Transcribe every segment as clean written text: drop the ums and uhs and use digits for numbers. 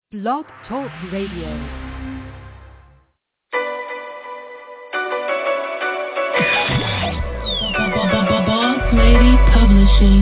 Blog Talk Radio. Boss Lady Publishing.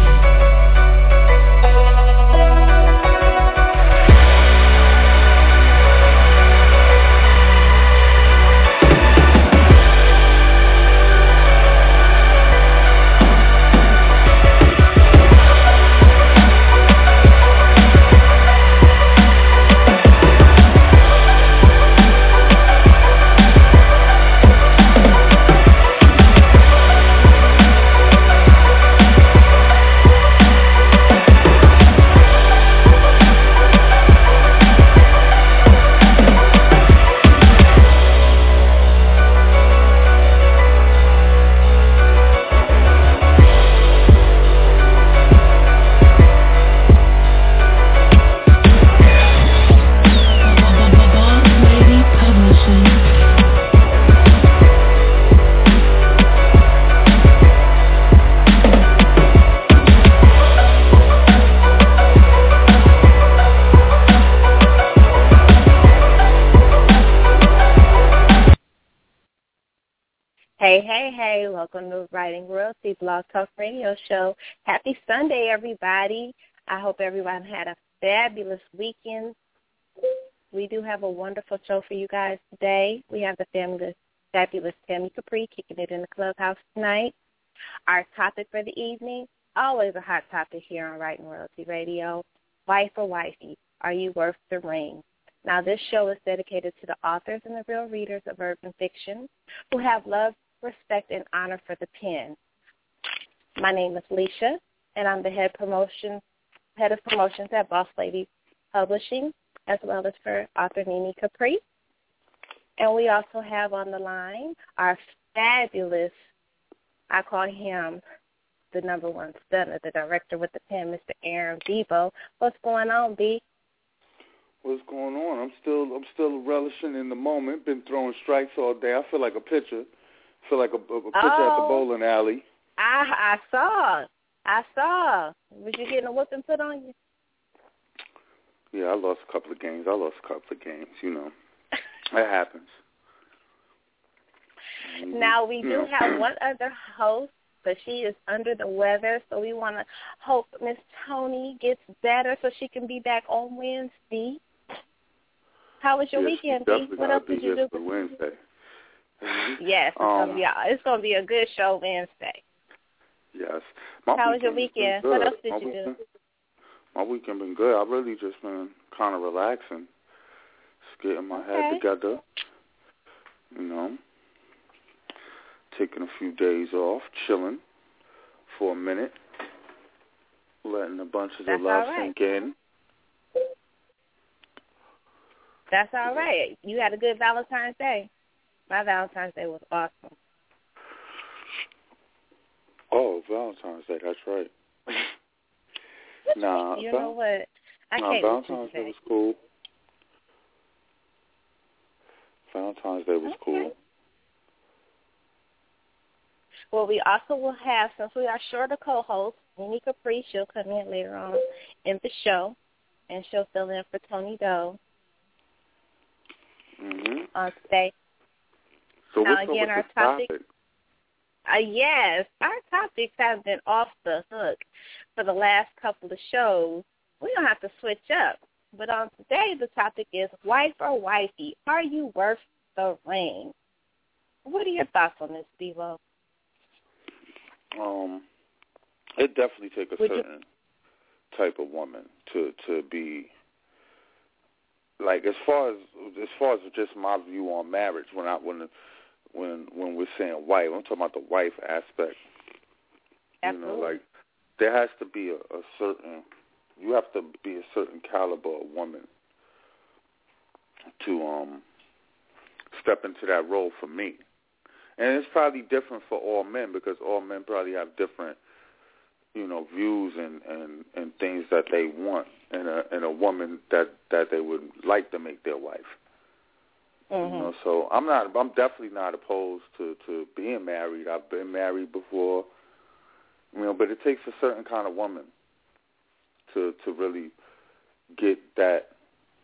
Hey, welcome to Writing Royalty Blog Talk Radio Show. Happy Sunday, everybody. I hope everyone had a fabulous weekend. We do have a wonderful show for you guys today. We have the fabulous Tammy Capri kicking it in the clubhouse tonight. Our topic for the evening, always a hot topic here on Writing Royalty Radio, wife or wifey, are you worth the ring? Now, this show is dedicated to the authors and the real readers of urban fiction who have love, respect, and honor for the pen. My name is Leisha, and I'm the head of promotions at Boss Lady Publishing, as well as for author Nini Capri. And we also have on the line our fabulous, I call him the number one stunner, the director with the pen, Mr. Aaron Bebo. What's going on, B? What's going on? I'm still relishing in the moment. Been throwing strikes all day. I feel like a pitcher. Feel like a pitcher at the bowling alley. I saw. Was you getting a whooping put on you? Yeah, I lost a couple of games. You know. It happens. Now, we do have one other host, but she is under the weather, so we want to hope Miss Tony gets better so she can be back on Wednesday. How was your weekend, B? What else did you do? For Wednesday. Yes, it's gonna be a good show Wednesday. Yes. How was your weekend? What else did you do? My weekend been good. I've really just been kind of relaxing, just getting my head together. You know, taking a few days off, chilling for a minute, letting a bunch of the love sink in. That's all right. You had a good Valentine's Day. My Valentine's Day was awesome. Oh, Valentine's Day, that's right. You know what? Valentine's Day was cool. Valentine's Day was cool. Well, we also will have, since we are short of co-hosts, Nini Capri, she'll come in later on in the show, and she'll fill in for Tony Doe on today. So now, again, our topic? Yes, our topics have been off the hook for the last couple of shows. We don't have to switch up. But on today, the topic is wife or wifey. Are you worth the ring? What are your thoughts on this, Devo? It definitely takes a certain type of woman to be, like, as far as just my view on marriage, when we're saying wife, I'm talking about the wife aspect. Absolutely. You know, like, there has to be you have to be a certain caliber of woman to step into that role for me. And it's probably different for all men, because all men probably have different, you know, views and things that they want in a woman that they would like to make their wife. Mm-hmm. You know, so I'm definitely not opposed to being married. I've been married before, you know, but it takes a certain kind of woman to really get that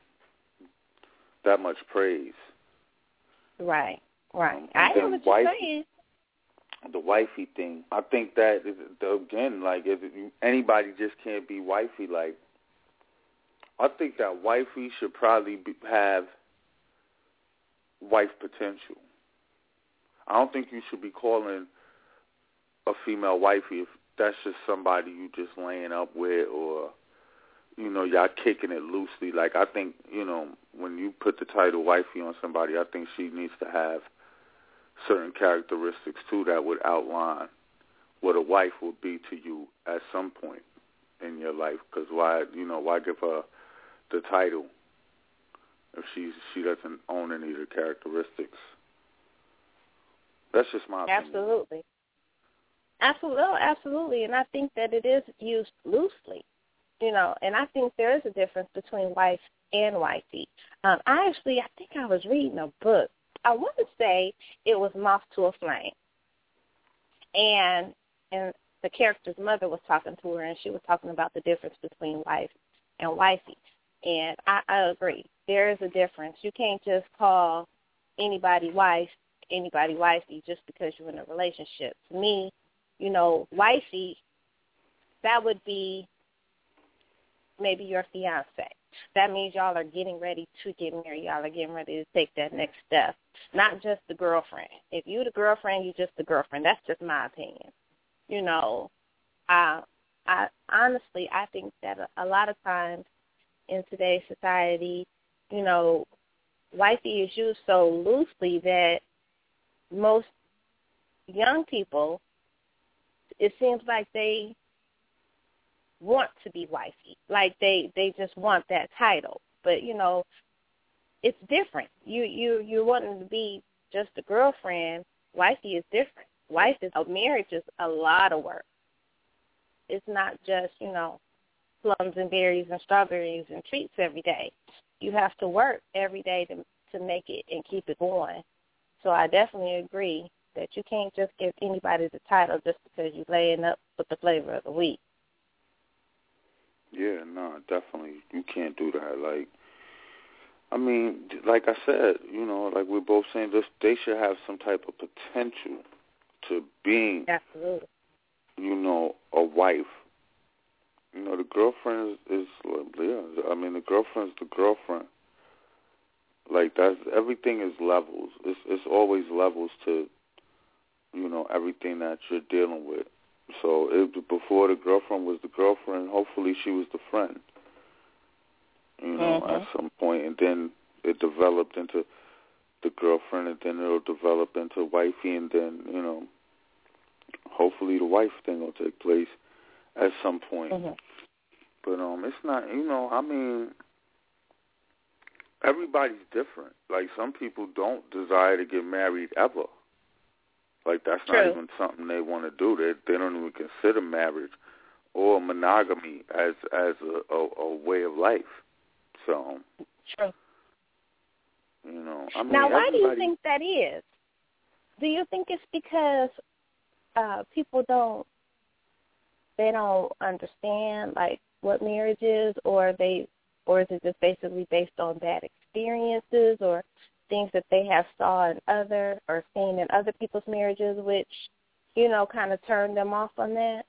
that much praise. Right. I know what you're saying. The wifey thing, I think that, again, like, if anybody just can't be wifey, like, I think that wifey should probably have wife potential. I don't think you should be calling a female wifey if that's just somebody you just laying up with, or, you know, y'all kicking it loosely. Like, I think, you know, when you put the title wifey on somebody, I think she needs to have certain characteristics too that would outline what a wife would be to you at some point in your life. Because why give her the title if she doesn't own any of the characteristics? That's just my opinion. Absolutely, and I think that it is used loosely, you know. And I think there is a difference between wife and wifey. I think I was reading a book. I want to say it was Moth to a Flame. And the character's mother was talking to her, and she was talking about the difference between wife and wifey. And I agree. There is a difference. You can't just call anybody wife, anybody wifey just because you're in a relationship. To me, you know, wifey, that would be maybe your fiance. That means y'all are getting ready to get married. Y'all are getting ready to take that next step, not just the girlfriend. If you're the girlfriend, you're just the girlfriend. That's just my opinion. You know, I honestly, I think that a lot of times in today's society, you know, wifey is used so loosely that most young people, it seems like they want to be wifey. Like they just want that title. But, you know, it's different. You're wanting to be just a girlfriend. Wifey is different. Marriage is a lot of work. It's not just, you know, plums and berries and strawberries and treats every day. You have to work every day to make it and keep it going. So I definitely agree that you can't just give anybody the title just because you're laying up with the flavor of the week. Yeah, no, definitely. You can't do that. Like, I mean, like I said, you know, like we're both saying, they should have some type of potential to being, absolutely, you know, a wife. You know, the girlfriend is I mean, the girlfriend's the girlfriend. Like, everything is levels. It's always levels to, you know, everything that you're dealing with. So before the girlfriend was the girlfriend, hopefully she was the friend, you know, at some point. And then it developed into the girlfriend, and then it'll develop into wifey, and then, you know, hopefully the wife thing will take place at some point. But it's not, you know, I mean, everybody's different. Like, some people don't desire to get married ever. Like, that's True. Not even something they want to do. They don't even consider marriage or monogamy as a way of life. So, true. You know, I mean, now, why do you think that is? Do you think it's because people don't understand, like, what marriage is, or is it just basically based on bad experiences or things that they have seen in other people's marriages, which, you know, kind of turned them off on that?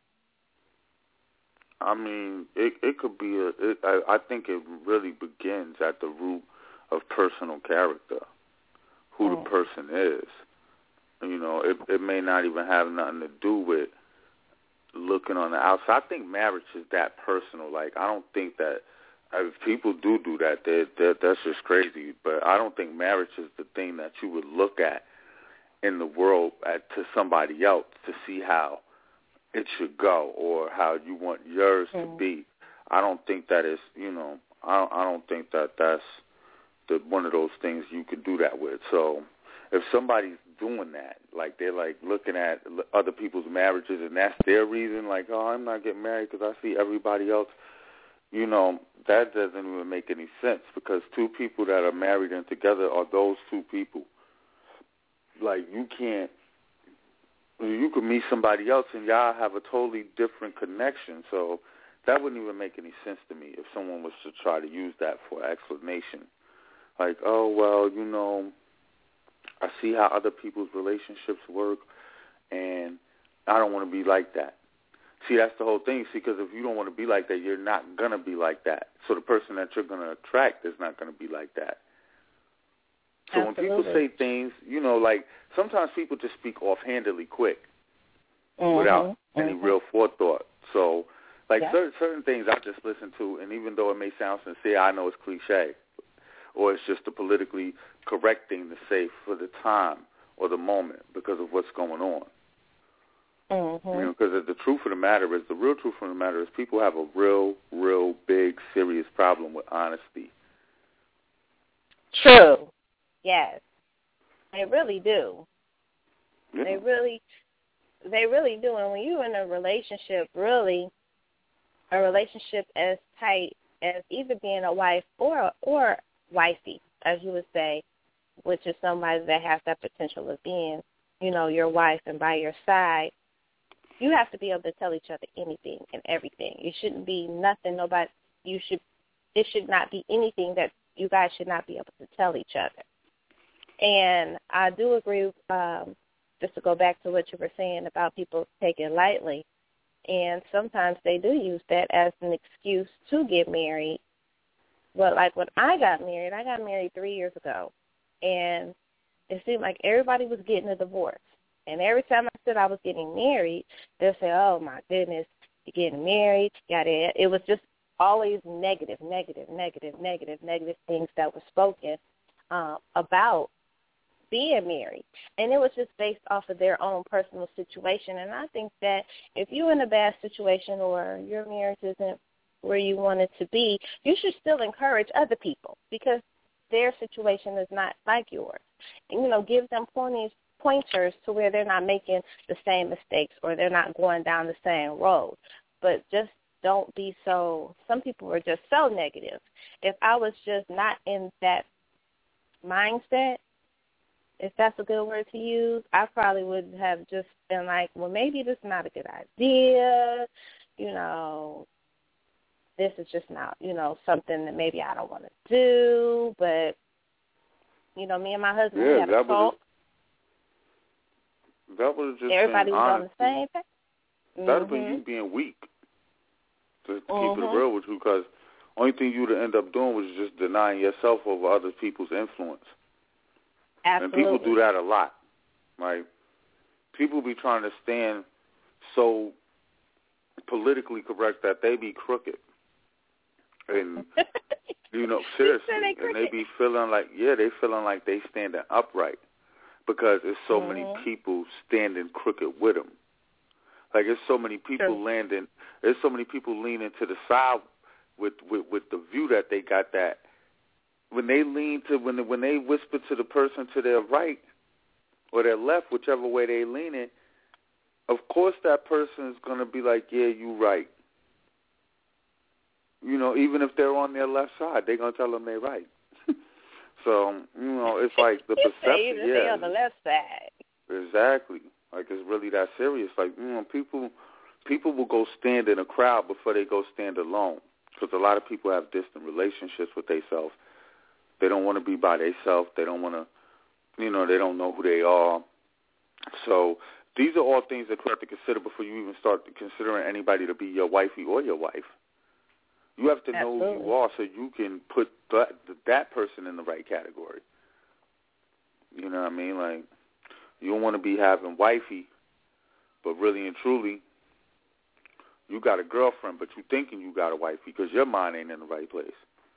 I mean, it could be I think it really begins at the root of personal character, who the person is. You know, it may not even have nothing to do with looking on the outside. I think marriage is that personal. Like, I don't think that if people do that, that's just crazy. But I don't think marriage is the thing that you would look at in the world to somebody else to see how it should go or how you want yours to be. I don't think that is, you know, I don't think that that's one of those things you could do that with. So if somebody's doing that, like they're like looking at other people's marriages and that's their reason, like, oh, I'm not getting married because I see everybody else, you know, that doesn't even make any sense, because two people that are married and together are those two people. Like, you could meet somebody else and y'all have a totally different connection. So that wouldn't even make any sense to me if someone was to try to use that for explanation Like, oh, well, you know, I see how other people's relationships work, and I don't want to be like that. See, that's the whole thing. See, because if you don't want to be like that, you're not going to be like that. So the person that you're going to attract is not going to be like that. So Absolutely. when people say things, you know, like sometimes people just speak offhandedly quick Mm-hmm. without any real forethought. So, like Yeah. certain things I just listen to, and even though it may sound sincere, I know it's cliche, or it's just the politically correct thing to say for the time or the moment because of what's going on. Mm-hmm. You know, because the truth of the matter is, the real truth of the matter is, people have a real big, serious problem with honesty. True. Yes. They really do. Yeah. They really do. And when you're in a relationship, really, a relationship as tight as either being a wife or wifey, as you would say, which is somebody that has that potential of being, you know, your wife and by your side, you have to be able to tell each other anything and everything. It shouldn't be nothing. It should not be anything that you guys should not be able to tell each other. And I do agree, just to go back to what you were saying about people taking it lightly, and sometimes they do use that as an excuse to get married. But like when I got married 3 years ago, and it seemed like everybody was getting a divorce. And every time I said I was getting married, they'll say, oh, my goodness, you're getting married. It was just always negative things that were spoken about being married. And it was just based off of their own personal situation. And I think that if you're in a bad situation or your marriage isn't where you want it to be, you should still encourage other people because their situation is not like yours. And, you know, give them pointers to where they're not making the same mistakes or they're not going down the same road. But just don't be so, some people are just so negative. If I was just not in that mindset, if that's a good word to use, I probably would have just been like, well, maybe this is not a good idea. You know, this is just not, you know, something that maybe I don't want to do. But, you know, me and my husband, we had a talk. That would have just everybody been was honesty. on the same page. That would have been you being weak, to keep it real with you, because only thing you would end up doing was just denying yourself over other people's influence. Absolutely. And people do that a lot. Like, people be trying to stand so politically correct that they be crooked. And, you know, seriously. And they be feeling like, they feeling like they standing upright because there's so many people standing crooked with them. Like, there's so many people there's so many people leaning to the side with the view that they got, that when they lean to, when they whisper to the person to their right or their left, whichever way they leaning, of course that person is going to be like, yeah, you right. You know, even if they're on their left side, they're going to tell them they're right. So, you know, it's like the perception. They're on the left side. Exactly. Like, it's really that serious. Like, you know, people will go stand in a crowd before they go stand alone, because a lot of people have distant relationships with themselves. They don't want to be by themselves. They don't want to, you know, they don't know who they are. So these are all things that you have to consider before you even start considering anybody to be your wifey or your wife. You have to know who you are so you can put that person in the right category. You know what I mean? Like, you don't want to be having wifey, but really and truly, you got a girlfriend, but you thinking you got a wifey because your mind ain't in the right place.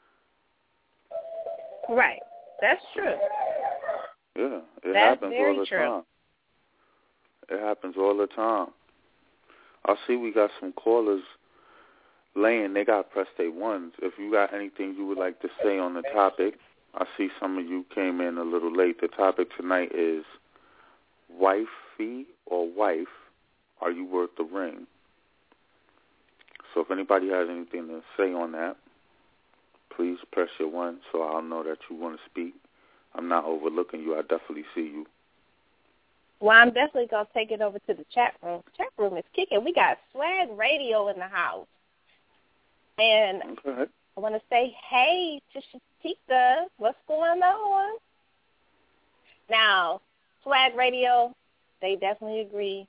Right. That's true. Yeah, it That's happens very all the true. time. It happens all the time. I see we got some callers laying. They got press their ones. If you got anything you would like to say on the topic, I see some of you came in a little late. The topic tonight is wifey or wife, are you worth the ring? So if anybody has anything to say on that, please press your one so I'll know that you want to speak. I'm not overlooking you. I definitely see you. Well, I'm definitely going to take it over to the chat room. The chat room is kicking. We got Swag Radio in the house. And I want to say hey Tika, what's going on? Now, Swag Radio, they definitely agree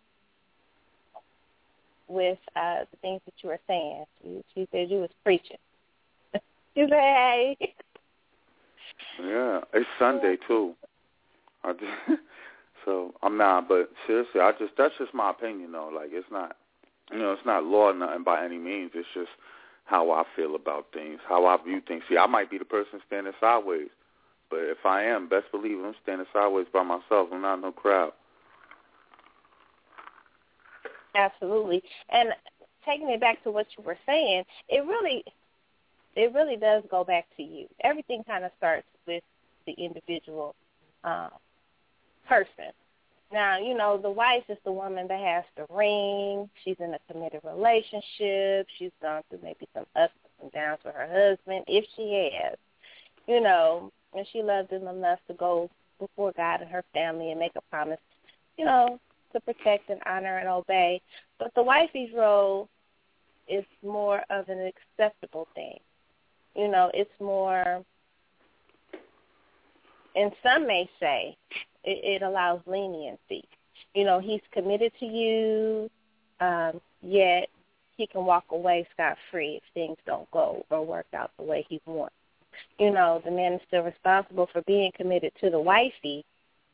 with the things that you were saying. She said you was preaching. She said, hey. Yeah, it's Sunday, too. So I'm not, but seriously, that's just my opinion, though. Like, it's not, it's not law or nothing by any means. It's just how I feel about things, how I view things. See, I might be the person standing sideways, but if I am, best believe I'm standing sideways by myself. I'm not in no crowd. Absolutely. And taking it back to what you were saying, it really does go back to you. Everything kind of starts with the individual person. Now, the wife is the woman that has the ring. She's in a committed relationship. She's gone through maybe some ups and downs with her husband, if she has, and she loves him enough to go before God and her family and make a promise, to protect and honor and obey. But the wifey's role is more of an acceptable thing. It's more, and some may say, it allows leniency. He's committed to you, yet he can walk away scot-free if things don't go or work out the way he wants. The man is still responsible for being committed to the wifey.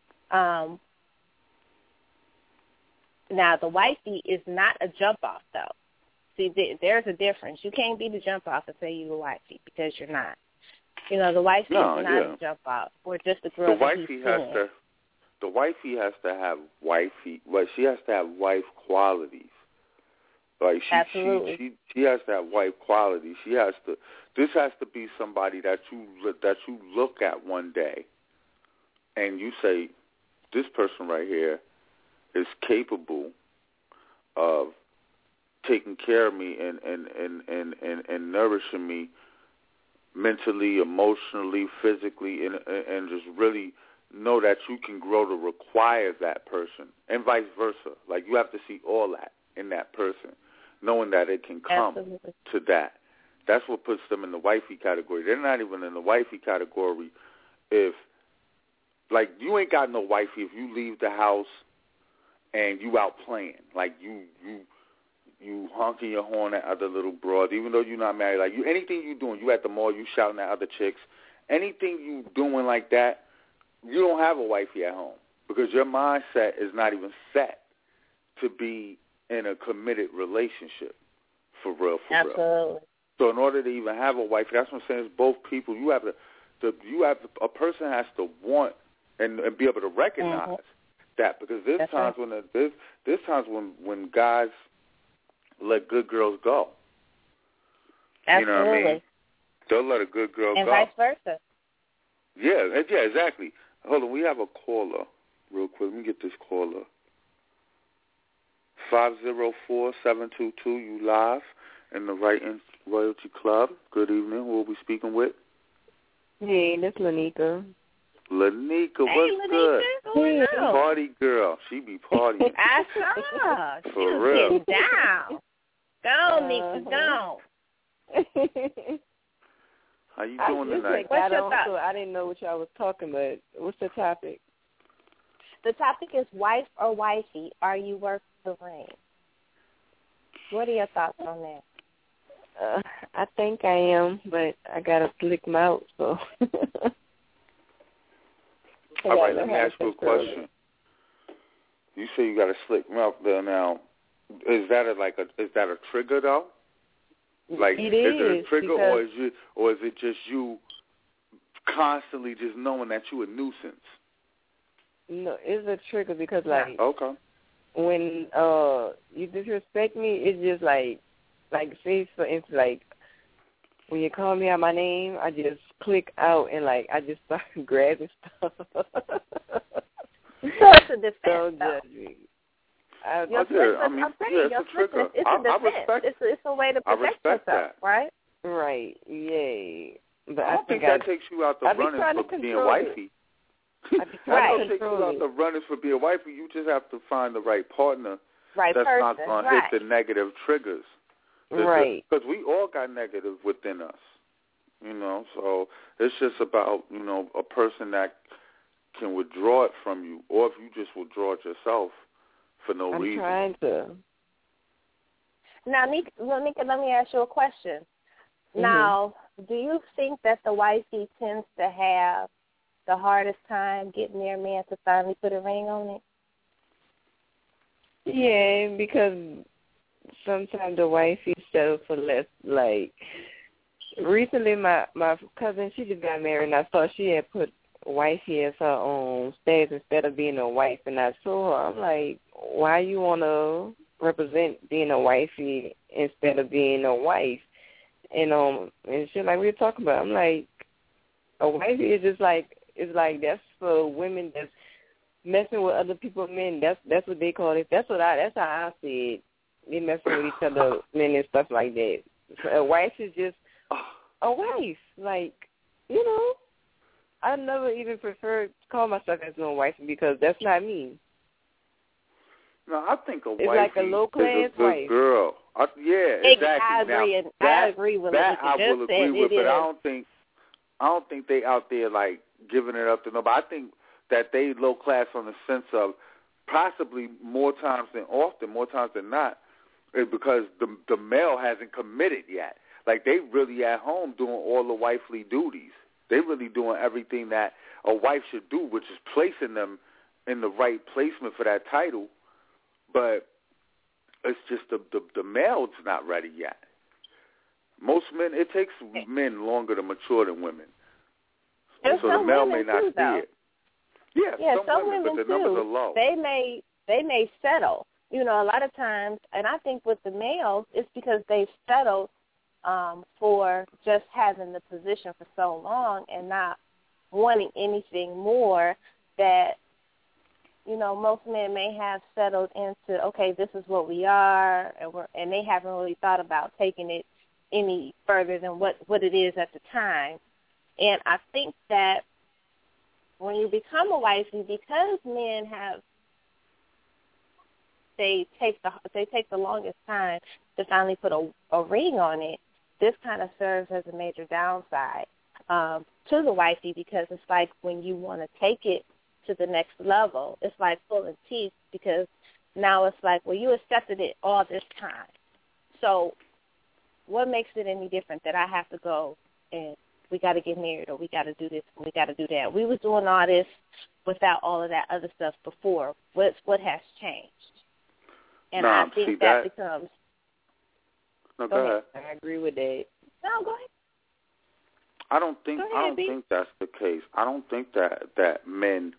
Now, the wifey is not a jump-off, though. See, there's a difference. You can't be the jump-off and say you're a wifey because you're not. The wifey is not a jump-off or just a girl that he's seeing. The wifey has to have wifey. Well, she has to have wife qualities. Like Absolutely. She has to have wife qualities. She has to. This has to be somebody that you look at one day, and you say, this person right here is capable of taking care of me and nourishing me mentally, emotionally, physically, and just really know that you can grow to require that person, and vice versa. Like, you have to see all that in that person, knowing that it can come Absolutely. to that. That's what puts them in the wifey category. They're not even in the wifey category if, like, you ain't got no wifey if you leave the house and you out playing. Like, you honking your horn at other little broads, even though you're not married. Like, anything you doing, you at the mall, you shouting at other chicks, anything you doing like that, you don't have a wifey at home because your mindset is not even set to be in a committed relationship for real. Absolutely. So in order to even have a wifey, that's what I'm saying, is both people. A person has to want and be able to recognize that, because there's times when guys let good girls go. Absolutely. You know what I mean? They'll let a good girl go. And vice versa. Yeah, exactly. Hold on, we have a caller real quick. Let me get this caller. 504-722, you live in the Writing Royalty Club. Good evening. Who will we speaking with? Hey, this is Lanika. Lanika, hey, what's good? Hey, Party girl. She be partying. I saw. She For was real. getting down. Go, Nika, go. How you doing tonight? What's your thought? So I didn't know what y'all was talking about. What's the topic? The topic is wife or wifey. Are you worth the ring? What are your thoughts on that? I think I am, but I got a slick mouth, so. All right, let me ask you a question. You say you got a slick mouth there now. Is that a trigger though? Like, it is it a trigger, or is it just you constantly just knowing that you a nuisance? No, it's a trigger because, like, okay, when you disrespect me, it's just like say for instance, like when you call me out my name, I just click out and like I just start grabbing stuff. So it's a defense. Don't judge me. I'm saying your slipness, it's a defense. It's a way to protect yourself, that. right? Right. Yay. But I don't think that takes you out the running for being wifey. I don't take you out the runners for being wifey. You just have to find the right partner that's not going to hit the negative triggers. Right. Because we all got negative within us. You know, so it's just about, you know, a person that can withdraw it from you, or if you just withdraw it yourself for no reason. I'm trying to. Now, Nika, let me ask you a question. Mm-hmm. Now, do you think that the wifey tends to have the hardest time getting their man to finally put a ring on it? Yeah, because sometimes the wifey settles for less. Like, recently my cousin, she just got married, and I saw she had put wifey as her own status instead of being a wife. And I told her, I'm like, why you want to represent being a wifey instead of being a wife? And she like, we were talking about, I'm like, a wifey is just like, it's like that's for women that's messing with other people's men. That's what they call it. That's how I see it. They messing with each other men and stuff like that. So a wife is just a wife. Like, you know, I never even prefer to call myself as no wife because that's not me. No, I think a wife is like a low class wife. Girl. Yeah, exactly. I agree with that. I will agree with, but I don't think they out there like giving it up to nobody. I think that they low class on the sense of possibly more times than not, is because the male hasn't committed yet. Like they really at home doing all the wifely duties. They really doing everything that a wife should do, which is placing them in the right placement for that title. But it's just the male's not ready yet. Most men, it takes men longer to mature than women. And so the male may not see it. Yeah, some women, but the numbers are low. They may settle. You know, a lot of times, and I think with the males, it's because they've settled for just having the position for so long and not wanting anything more that, you know, most men may have settled into, okay, this is what we are, and they haven't really thought about taking it any further than what it is at the time. And I think that when you become a wifey, because men they take the longest time to finally put a ring on it, this kind of serves as a major downside to the wifey, because it's like when you want to take it to the next level, it's like pulling teeth, because now it's like, well, you accepted it all this time. So what makes it any different that I have to go and we got to get married, or we got to do this, and we got to do that? We was doing all this without all of that other stuff before. What has changed? And I think that becomes... No, go ahead. I agree with that. No, go ahead. I don't think that's the case. I don't think that men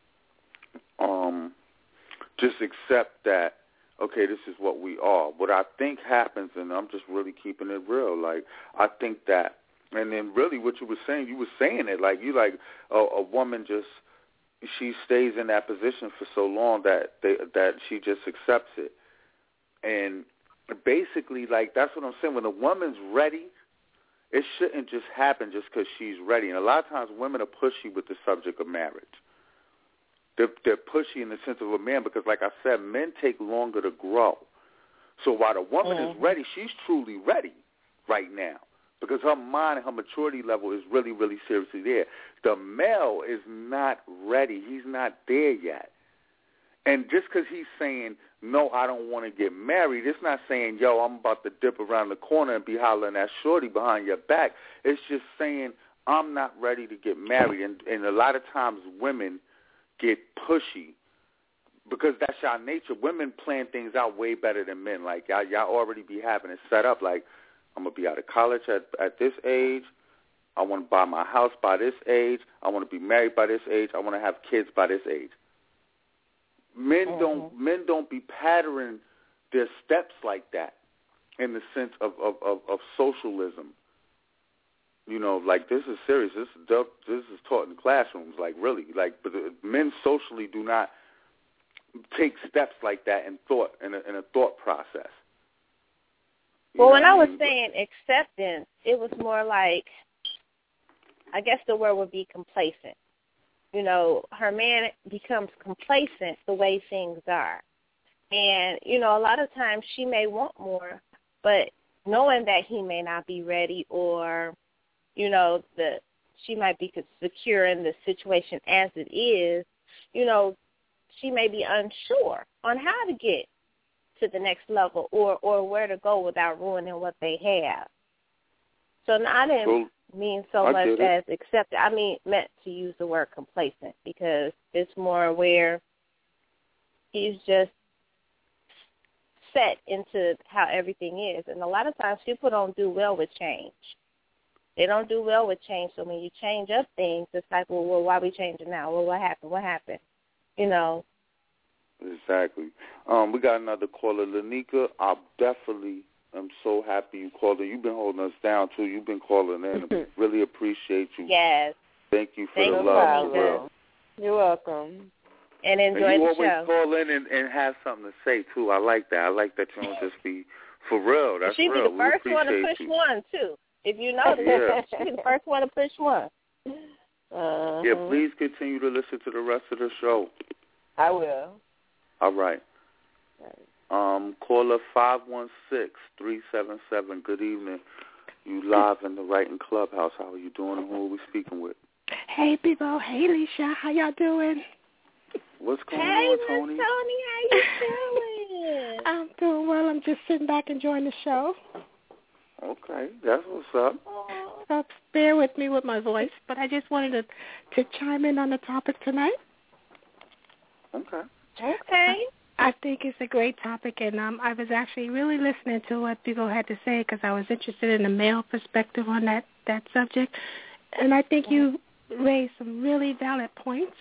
just accept that, okay, this is what we are. What I think happens, and I'm just really keeping it real, like, I think that, and then really what you were saying it like you like a woman just, she stays in that position for so long that she just accepts it. And basically, like, that's what I'm saying. When a woman's ready, it shouldn't just happen just because she's ready. And a lot of times women are pushy with the subject of marriage. They're pushy in the sense of a man because, like I said, men take longer to grow. So while the woman is ready, she's truly ready right now because her mind and her maturity level is really, really seriously there. The male is not ready. He's not there yet. And just because he's saying, no, I don't want to get married, it's not saying, yo, I'm about to dip around the corner and be hollering at shorty behind your back. It's just saying, I'm not ready to get married. And a lot of times women get pushy because that's y'all nature. Women plan things out way better than men. Like, y'all already be having it set up. Like, I'm going to be out of college at this age. I want to buy my house by this age. I want to be married by this age. I want to have kids by this age. Men don't be patterning their steps like that in the sense of socialism. You know, like, this is serious. This is taught in classrooms, like, really. Like, but men socially do not take steps like that in thought, in a thought process. Well, when I was saying acceptance, it was more like, I guess the word would be complacent. You know, her man becomes complacent the way things are. And, you know, a lot of times she may want more, but knowing that he may not be ready, or you know, she might be secure in the situation as it is, you know, she may be unsure on how to get to the next level or where to go without ruining what they have. So I didn't mean so much as accept. I meant to use the word complacent because it's more where he's just set into how everything is. And a lot of times people don't do well with change. They don't do well with change. So when you change up things, it's like, well, why are we changing now? Well, what happened? What happened? You know. Exactly. We got another caller, Lanika. I definitely am so happy you called in. You've been holding us down, too. You've been calling in. And really appreciate you. Yes. Thank you for the love. For You're welcome. And enjoy the show. You always call in and have something to say, too. I like that. I like that you don't just be for real. That's she real. She be the first one to push one, too. If you notice, she be the first one to push one. Yeah, please continue to listen to the rest of the show. I will. All right. Caller 516-377. Good evening. You live in the Writing Clubhouse. How are you doing and who are we speaking with? Hey, Bebo. Hey, Alicia. How y'all doing? What's going on, Tony? Hey, Tony. How you doing? I'm doing well. I'm just sitting back enjoying the show. Okay. That's what's up. Bear with me with my voice, but I just wanted to chime in on the topic tonight. Okay. I think it's a great topic, and I was actually really listening to what people had to say because I was interested in the male perspective on that subject, and I think you raised some really valid points.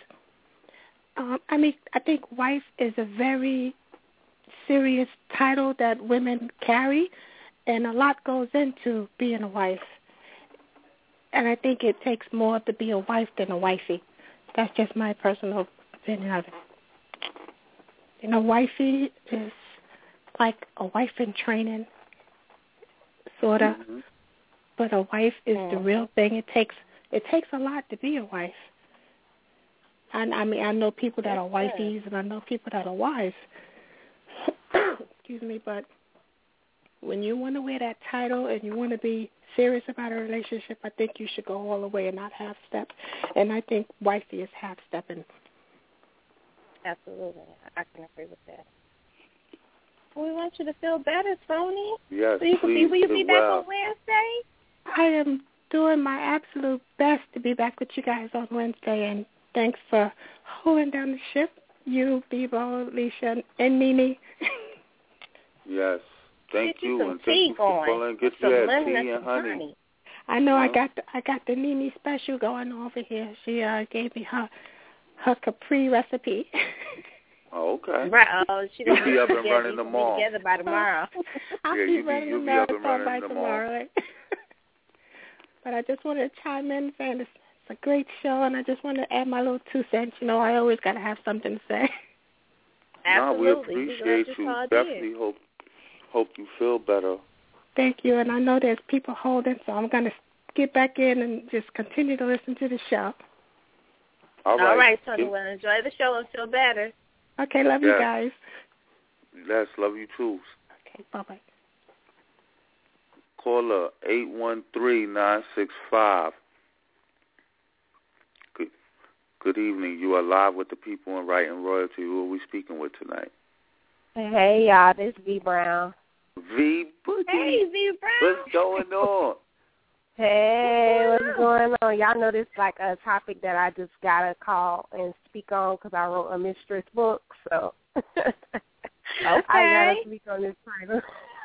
I think wife is a very serious title that women carry, and a lot goes into being a wife. And I think it takes more to be a wife than a wifey. That's just my personal opinion of it. You know, wifey is like a wife in training, sort of. Mm-hmm. But a wife is the real thing. It takes a lot to be a wife. And I know people that are wifeys, and I know people that are wives. Excuse me, but when you want to wear that title and you want to be serious about a relationship, I think you should go all the way and not half-step. And I think wifey is half-stepping. Absolutely. I can agree with that. We want you to feel better, Tony. Yes, please. Will you be back on Wednesday? I am doing my absolute best to be back with you guys on Wednesday, and thanks for holding down the ship, you, Bebo, Alicia, and Nene. Yes. Thank you, and thank you for calling. Get you that tea and honey. I know. I got the Nene special going over here. She gave me her Capri recipe. Oh, okay. Right. She you'll be up and running tomorrow. Together by tomorrow. I'll be running the marathon by tomorrow. But I just wanted to chime in saying it's a great show, and I just want to add my little 2 cents. You know, I always got to have something to say. Absolutely. No, we appreciate you. Definitely hope you feel better. Thank you, and I know there's people holding, so I'm going to get back in and just continue to listen to the show. All right, Tony. Well, enjoy the show and feel better. Okay, love you guys. Yes, love you too. Okay, bye-bye. Caller 813-965. Good evening. You are live with the people in Writing Royalty. Who are we speaking with tonight? Hey, y'all. This is V Brown. V Boogie. Hey, V Brown. What's going on? Hey, what's going on? Y'all know this is like a topic that I just got to call and speak on because I wrote a mistress book. So okay. I got to speak on this title.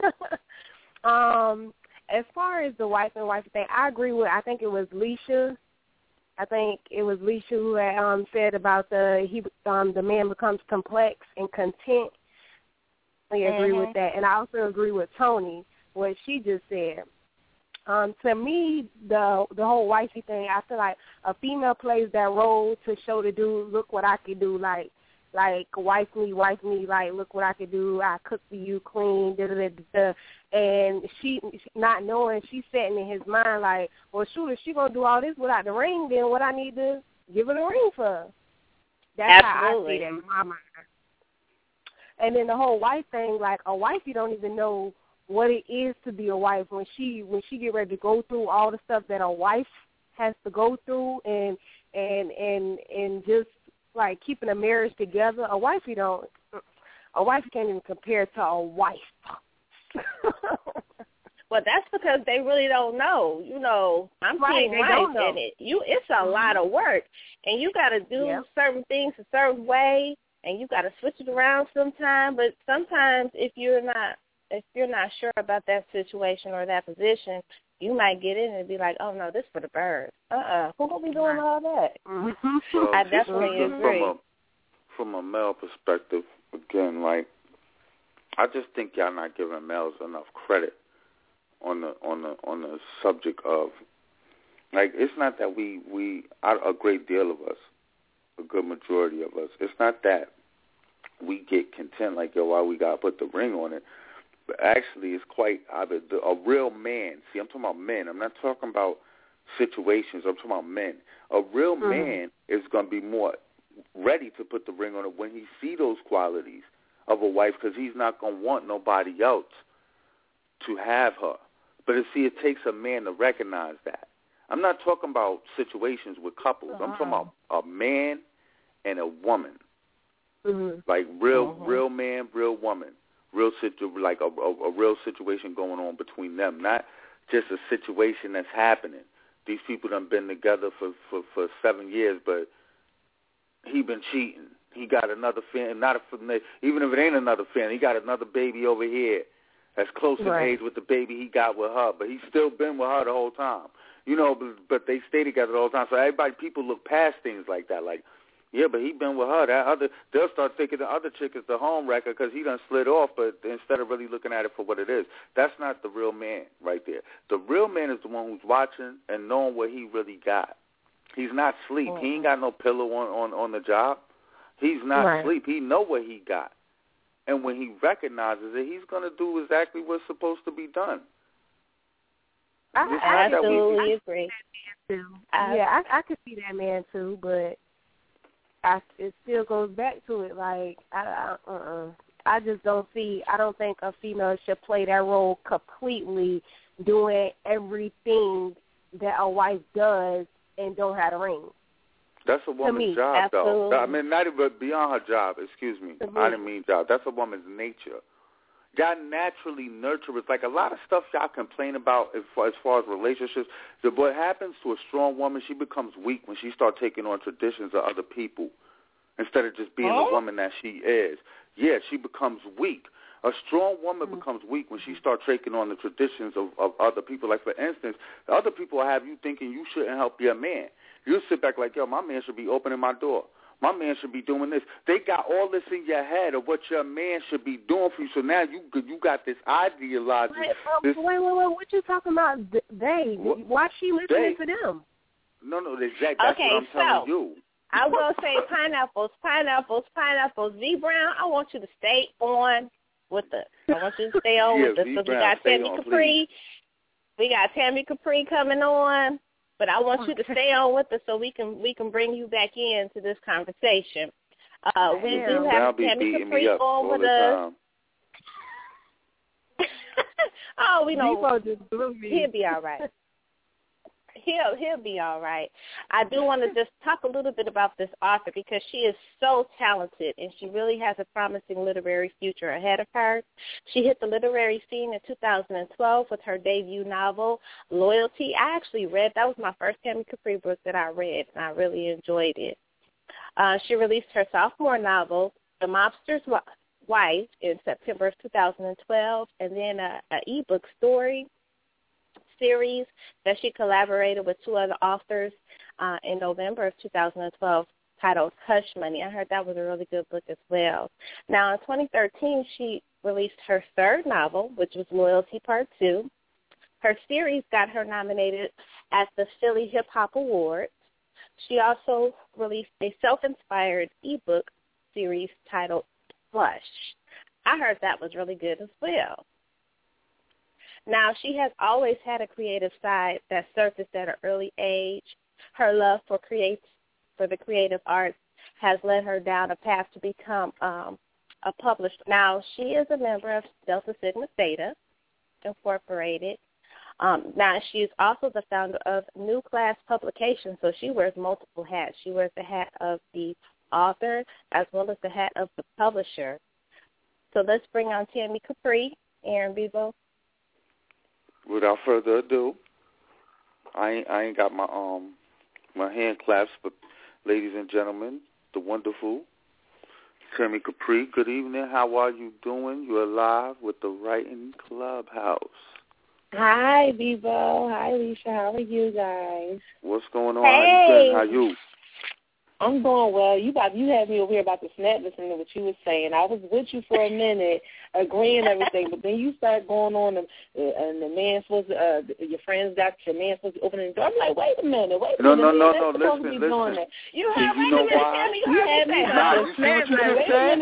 As far as the wife and wife thing, I agree with, I think it was Leisha. I think it was Leisha who had said about the man becomes complex and content. I agree with that. And I also agree with Tony, what she just said. To me, the whole wifey thing, I feel like a female plays that role to show the dude, look what I can do, like wife me, like look what I can do, I cook for you, clean, da-da-da-da. And she not knowing, she's setting in his mind like, well, shoot, if she going to do all this without the ring, then what I need to give her the ring for? That's Absolutely. how I see that in my mind. And then the whole wife thing, like a wife, you don't even know what it is to be a wife when she get ready to go through all the stuff that a wife has to go through and just like keeping a marriage together. A wife can't even compare to a wife. Well, that's because they really don't know. You know, I'm right, team wife in it. It's a lot of work, and you got to do certain things a certain way, and you got to switch it around sometimes. But sometimes, if you're not sure about that situation or that position, you might get in and be like, "Oh no, this for the birds. Who gonna be doing all that?" Mm-hmm. Well, I definitely agree. From a male perspective, again, like I just think y'all not giving males enough credit on the subject of, like, it's not that we a great deal of us, a good majority of us, it's not that we get content like, yo, why we gotta put the ring on it. But actually, it's quite a real man. See, I'm talking about men. I'm not talking about situations. I'm talking about men. A real man is going to be more ready to put the ring on it when he see those qualities of a wife, because he's not going to want nobody else to have her. But see, it takes a man to recognize that. I'm not talking about situations with couples. I'm talking about a man and a woman. Like real man, real woman. Like a real situation going on between them, not just a situation that's happening. These people done been together for 7 years, but he been cheating. He got another fan, even if it ain't another fan, he got another baby over here that's close in age with the baby he got with her, but he's still been with her the whole time. You know, but they stay together the whole time. So people look past things like that, like, yeah, but he been with her. They'll start thinking the other chick is the home wrecker because he done slid off, but instead of really looking at it for what it is. That's not the real man right there. The real man is the one who's watching and knowing what he really got. He's not asleep. He ain't got no pillow on the job. He's not asleep. He know what he got. And when he recognizes it, he's going to do exactly what's supposed to be done. I absolutely agree. I could see that man too, but it still goes back to it. Like I just don't see. I don't think a female should play that role completely, doing everything that a wife does and don't have a ring. That's a woman's job, absolutely. though. I mean, not even beyond her job. Excuse me. I didn't mean job. That's a woman's nature. Y'all naturally nurturers. Like a lot of stuff y'all complain about as far as relationships. What happens to a strong woman, she becomes weak when she starts taking on traditions of other people instead of just being the woman that she is. Yeah, she becomes weak. A strong woman becomes weak when she starts taking on the traditions of other people. Like, for instance, the other people have you thinking you shouldn't help your man. You sit back like, yo, my man should be opening my door. My man should be doing this. They got all this in your head of what your man should be doing for you. So now you got this ideology. Wait. What you talking about? They? Why she listening to them? No, exactly. That's what I'm telling you. I will say pineapples. V Brown, I want you to stay on with us. I want you to stay on with us because we got Tammy Capri. We got Tammy Capri coming on. But I want you to stay on with us so we can bring you back into this conversation. We do have Tammy Capri on with us. Oh, we know he'll be all right. He'll be all right. I do want to just talk a little bit about this author because she is so talented and she really has a promising literary future ahead of her. She hit the literary scene in 2012 with her debut novel, Loyalty. I actually read, that was my first Tammy Capri book that I read, and I really enjoyed it. She released her sophomore novel, The Mobster's Wife, in September of 2012, and then an ebook story series that she collaborated with two other authors in November of 2012 titled Hush Money. I heard that was a really good book as well. Now, in 2013, she released her third novel, which was Loyalty Part 2. Her series got her nominated at the Philly Hip Hop Awards. She also released a self-inspired ebook series titled Flush. I heard that was really good as well. Now, she has always had a creative side that surfaced at an early age. Her love for the creative arts has led her down a path to become a publisher. Now, she is a member of Delta Sigma Theta, Incorporated. Now, she's also the founder of New Class Publications, so she wears multiple hats. She wears the hat of the author as well as the hat of the publisher. So let's bring on Tammy Capri, Aaron Bebo. Without further ado, I ain't got my hand clasped, but ladies and gentlemen, the wonderful Tammy Capri, good evening. How are you doing? You're live with the Writing Clubhouse. Hi, Bebo. Hi, Alicia. How are you guys? What's going on? Hey. How you been? How you? I'm doing well. You had me over here about the snap listening to what you were saying. I was with you for a minute, agreeing everything, but then you start going on and the man supposed to, your friends got your man supposed to open the door. I'm like, wait a minute. No. Listen. You heard you know why? You had me you see what you just said?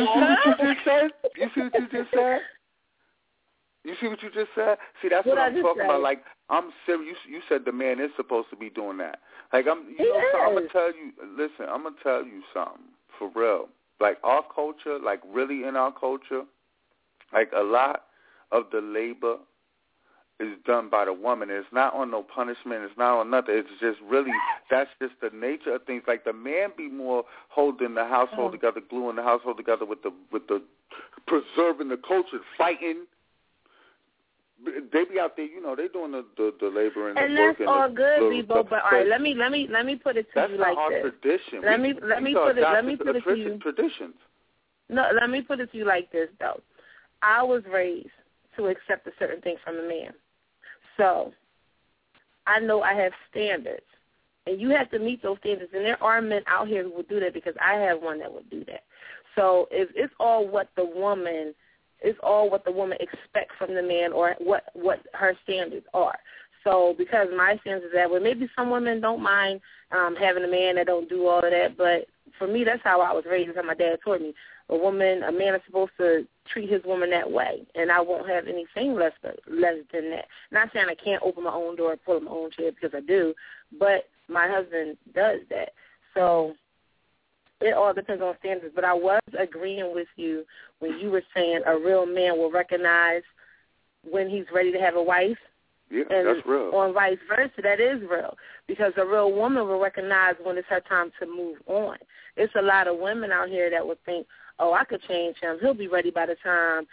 You see what you just said? You see what you just said? See, that's what I'm talking about. Like, I'm serious. You said the man is supposed to be doing that. Like, I'm gonna tell you. Listen, I'm gonna tell you something for real. Like, our culture, like really in our culture, like a lot of the labor is done by the woman. It's not on no punishment. It's not on nothing. It's just really, that's just the nature of things. Like, the man be more holding the household together, gluing the household together with the preserving the culture, fighting. They be out there, they doing the labor and the work. And that's all good, Bebo. But all right, let me put it to you like this. That's not our tradition. Let me put it to you. Traditions. No, let me put it to you like this though. I was raised to accept a certain thing from a man, so I know I have standards, and you have to meet those standards. And there are men out here who would do that because I have one that would do that. So if it's all what the woman expects from the man or what her standards are. So because my standards are that way, maybe some women don't mind having a man that don't do all of that, but for me, that's how I was raised. That's how my dad taught me. A man is supposed to treat his woman that way, and I won't have anything less than that. Not saying I can't open my own door and pull up my own chair because I do, but my husband does that. So it all depends on standards, but I was agreeing with you when you were saying a real man will recognize when he's ready to have a wife. Yeah, and that's real. On vice versa, that is real, because a real woman will recognize when it's her time to move on. It's a lot of women out here that would think, oh, I could change him. He'll be ready by the time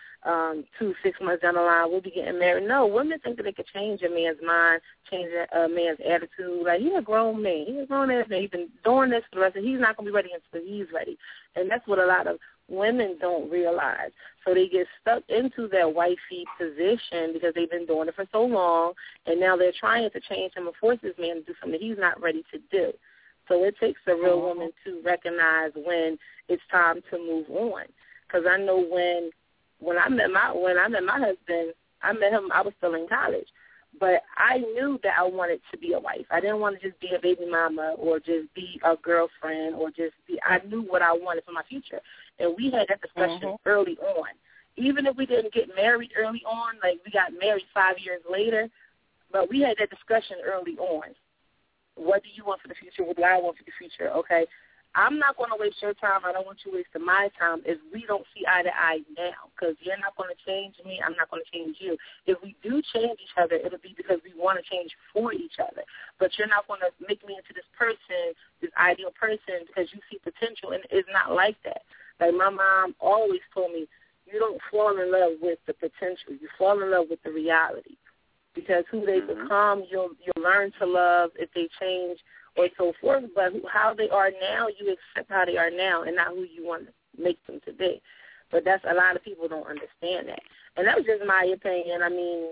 6 months down the line we'll be getting married. No, women think that they could change a man's mind, change a man's attitude. Like, he's a grown man. He's a grown-ass man. He's been doing this for the rest of he's not going to be ready until he's ready. And that's what a lot of women don't realize. So they get stuck into their wifey position because they've been doing it for so long, and now they're trying to change him and force this man to do something that he's not ready to do. So it takes a real woman to recognize when it's time to move on. Because I know when I met my husband, I met him, I was still in college. But I knew that I wanted to be a wife. I didn't want to just be a baby mama or just be a girlfriend or just be, I knew what I wanted for my future. And we had that discussion early on. Even if we didn't get married early on, like we got married 5 years later, but we had that discussion early on. What do you want for the future? What do I want for the future? Okay, I'm not going to waste your time. I don't want you wasting my time if we don't see eye to eye now, because you're not going to change me. I'm not going to change you. If we do change each other, it'll be because we want to change for each other. But you're not going to make me into this person, this ideal person, because you see potential, and it's not like that. Like my mom always told me, you don't fall in love with the potential. You fall in love with the reality. Because who they become, you'll learn to love if they change or so forth. But how they are now, you accept how they are now and not who you want to make them to be. But that's a lot of people don't understand that. And that was just my opinion. I mean,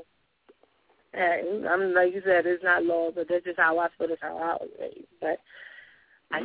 I'm like you said, it's not law, but that's just how I feel. That's how I was raised. But I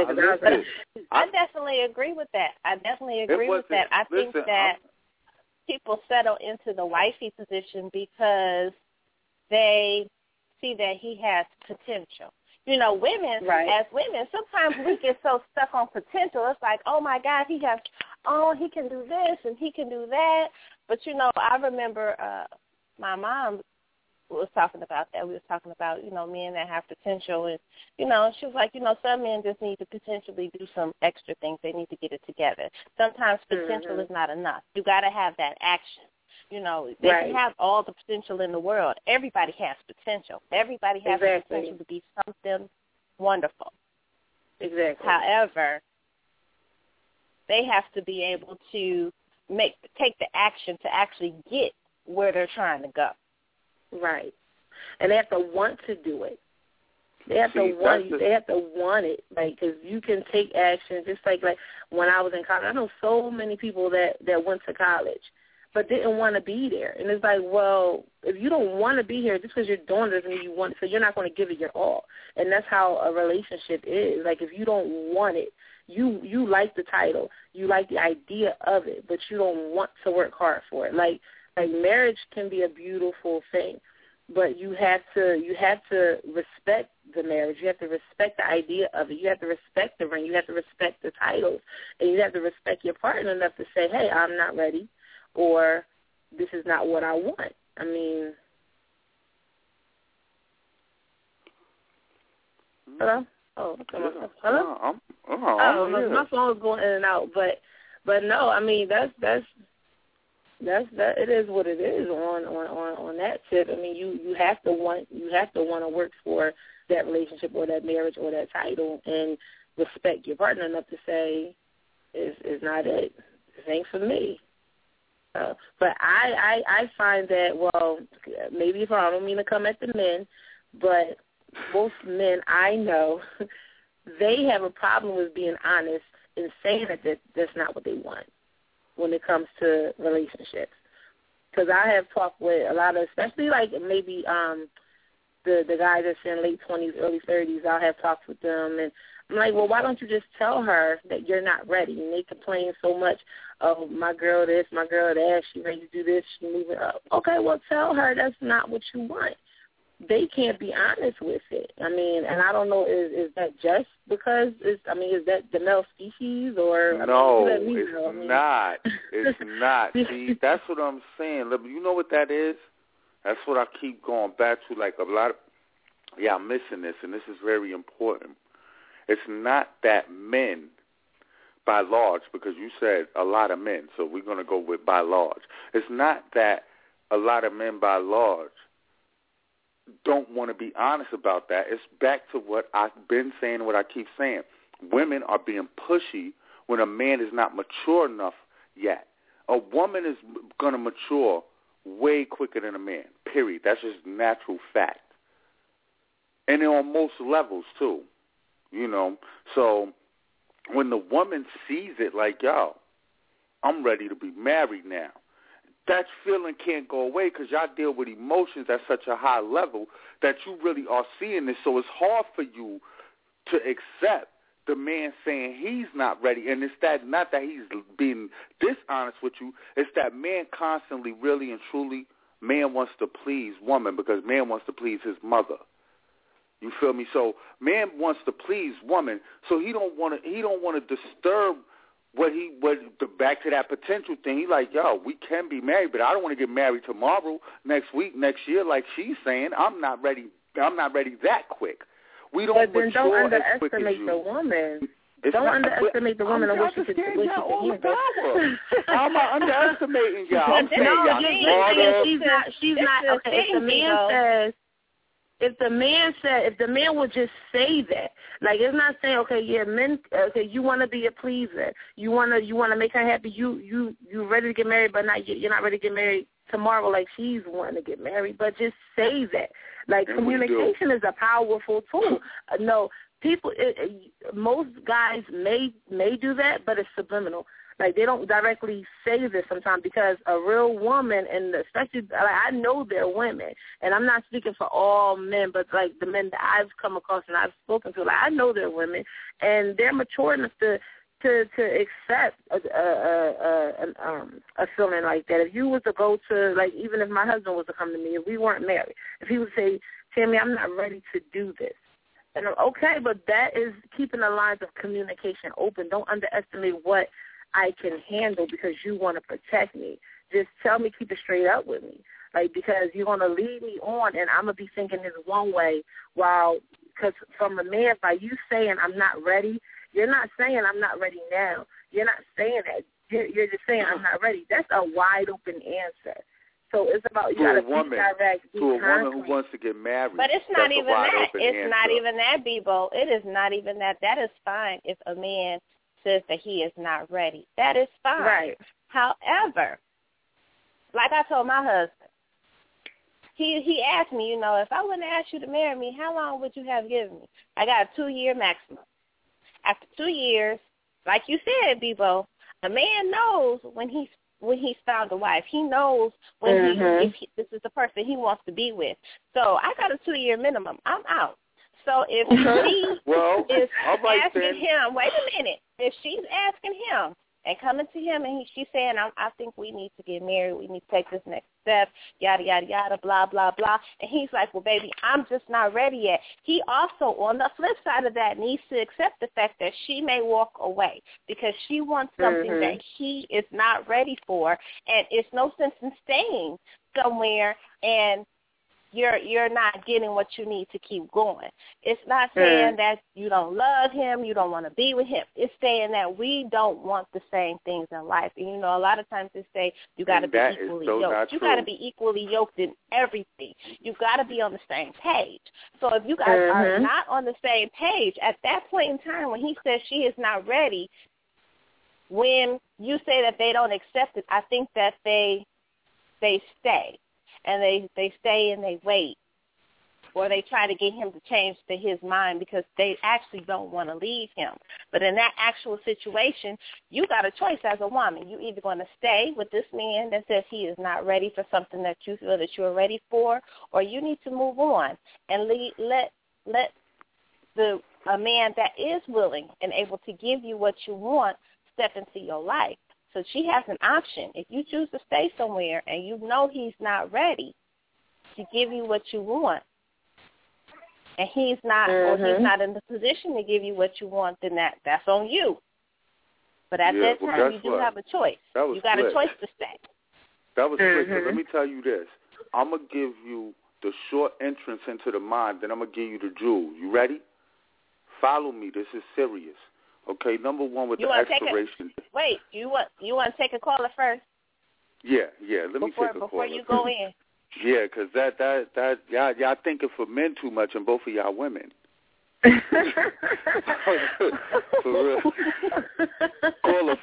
definitely agree with that. I think that people settle into the wifey position because they see that he has potential. You know, women, as women, sometimes we get so stuck on potential. It's like, oh, my God, he can do this and he can do that. But, you know, I remember my mom was talking about that. We was talking about, you know, men that have potential. And, you know, she was like, you know, some men just need to potentially do some extra things. They need to get it together. Sometimes potential is not enough. You got to have that action. They can have all the potential in the world. Everybody has potential. Everybody has the potential to be something wonderful. Exactly. However, they have to be able to take the action to actually get where they're trying to go. Right. And they have to want to do it. They have to want it, like, because you can take action. Just like when I was in college, I know so many people that went to college but didn't want to be there. And it's like, well, if you don't want to be here, just because you're doing it doesn't mean you want it, so you're not going to give it your all. And that's how a relationship is. Like, if you don't want it, you like the title, you like the idea of it, but you don't want to work hard for it. Like marriage can be a beautiful thing, but you have to respect the marriage. You have to respect the idea of it. You have to respect the ring. You have to respect the titles. And you have to respect your partner enough to say, hey, I'm not ready, or this is not what I want. I mean, hello? Oh, okay. Hello? My phone was going in and out, but no, I mean that it is what it is on that tip. I mean, you have to want to work for that relationship or that marriage or that title, and respect your partner enough to say it's not it. This ain't for me. But I find that, well, maybe if I don't mean to come at the men, but most men I know, they have a problem with being honest and saying that that's not what they want when it comes to relationships. Because I have talked with a lot of, especially like maybe the guys that's in late 20s, early 30s, I'll have talks with them, and I'm like, well, why don't you just tell her that you're not ready? And they complain so much, oh, my girl this, my girl that, she ready to do this, she moving up. Okay, well, tell her that's not what you want. They can't be honest with it. I mean, and I don't know, is that just because is that the male species or? No, it's not. It's not. See, that's what I'm saying. You know what that is? That's what I keep going back to. Like a lot of, I'm missing this, and this is very important. It's not that men, by large, because you said a lot of men, so we're going to go with by large. It's not that a lot of men by large don't want to be honest about that. It's back to what I've been saying, what I keep saying. Women are being pushy when a man is not mature enough yet. A woman is going to mature way quicker than a man, period. That's just natural fact. And on most levels, too, So when the woman sees it like, yo, I'm ready to be married now, that feeling can't go away because y'all deal with emotions at such a high level that you really are seeing this. So it's hard for you to accept the man saying he's not ready. And it's that, not that he's being dishonest with you, it's that man constantly, really and truly, man wants to please woman because man wants to please his mother. You feel me? So man wants to please woman, so he don't want to disturb back to that potential thing. He like, yo, we can be married, but I don't want to get married tomorrow, next week, next year, like she's saying. I'm not ready that quick. We don't. But then don't underestimate the woman. Don't underestimate the woman and what she can do. How am I underestimating y'all? I'm saying she's not. Okay, if the man would just say that, like, it's not saying, okay, yeah, men, okay, you want to be a pleaser, you want to make her happy, you ready to get married, but you're not ready to get married tomorrow, like she's wanting to get married, but just say that. Like, and communication is a powerful tool. No, people, most guys may do that, but it's subliminal. Like, they don't directly say this sometimes because a real woman, and especially, like, I know they're women, and I'm not speaking for all men, but, like, the men that I've come across and I've spoken to, like, I know they're women, and they're mature enough to accept a feeling like that. If you was to go to, like, even if my husband was to come to me, if we weren't married, if he would say, Tammy, I'm not ready to do this. And okay, but that is keeping the lines of communication open. Don't underestimate what I can handle because you want to protect me. Just tell me, keep it straight up with me. Like, because you're going to lead me on, and I'm going to be thinking this one way because from a man, by you saying I'm not ready, you're not saying I'm not ready now. You're not saying that. you're just saying I'm not ready. That's a wide open answer. So it's about you got to be direct, be to a concrete. woman who wants to get married. But it's not even that. It's not even that, Bebo. It is not even that. That is fine if a man says that he is not ready. That is fine. Right. However, like I told my husband, he asked me, if I wouldn't ask you to marry me, how long would you have given me? I got a 2-year maximum. After 2 years, like you said, Bebo, a man knows when he's found a wife. He knows when if this is the person he wants to be with. So I got a 2-year minimum. I'm out. So if she is asking him, wait a minute, if she's asking him and coming to him and she's saying, I think we need to get married, we need to take this next step, yada, yada, yada, blah, blah, blah. And he's like, well, baby, I'm just not ready yet. He also, on the flip side of that, needs to accept the fact that she may walk away because she wants something that he is not ready for. And it's no sense in staying somewhere and you're not getting what you need to keep going. It's not saying that you don't love him, you don't want to be with him. It's saying that we don't want the same things in life. And, a lot of times they say you got to be equally yoked. You got to be equally yoked in everything. You got to be on the same page. So if you guys are not on the same page, at that point in time when he says she is not ready, when you say that they don't accept it, I think that they stay. And they stay and they wait, or they try to get him to change to his mind because they actually don't want to leave him. But in that actual situation, you got a choice as a woman. You're either going to stay with this man that says he is not ready for something that you feel that you're ready for, or you need to move on and let a man that is willing and able to give you what you want step into your life. So she has an option. If you choose to stay somewhere and you know he's not ready to give you what you want, and he's not or he's not in the position to give you what you want, then that's on you. But at that time, you do have a choice. You got a choice to stay. That was quick. But let me tell you this. I'm going to give you the short entrance into the mind, then I'm going to give you the jewel. You ready? Follow me. This is serious. Okay, number one with the expiration. Wait, you want to take a caller first? Yeah. Let me take a caller. Before you go in. Yeah, because that y'all thinking for men too much, and both of y'all women. For real. Caller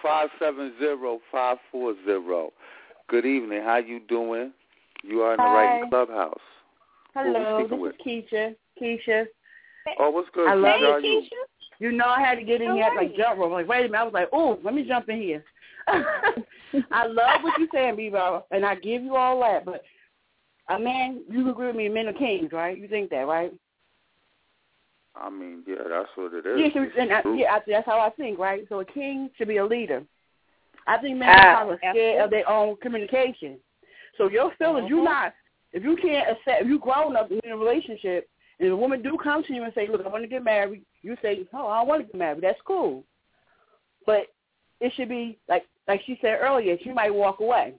570-540. Good evening. How you doing? You are in the right clubhouse. Hello, this is Keisha. Oh, what's good? I love you. Keisha. You know I had to get in here like jump rope. I'm like, wait a minute. I was like, oh, let me jump in here. I love what you're saying, Bebo, and I give you all that. But, man, you agree with me, men are kings, right? You think that, right? I mean, yeah, that's what it is. That's how I think, right? So a king should be a leader. I think men are kind of scared of their own communication. So your feelings, if you can't accept, if you grown up in a relationship, and if a woman do come to you and say, look, I want to get married, you say, oh, I don't want to get married. That's cool. But it should be, like she said earlier, she might walk away.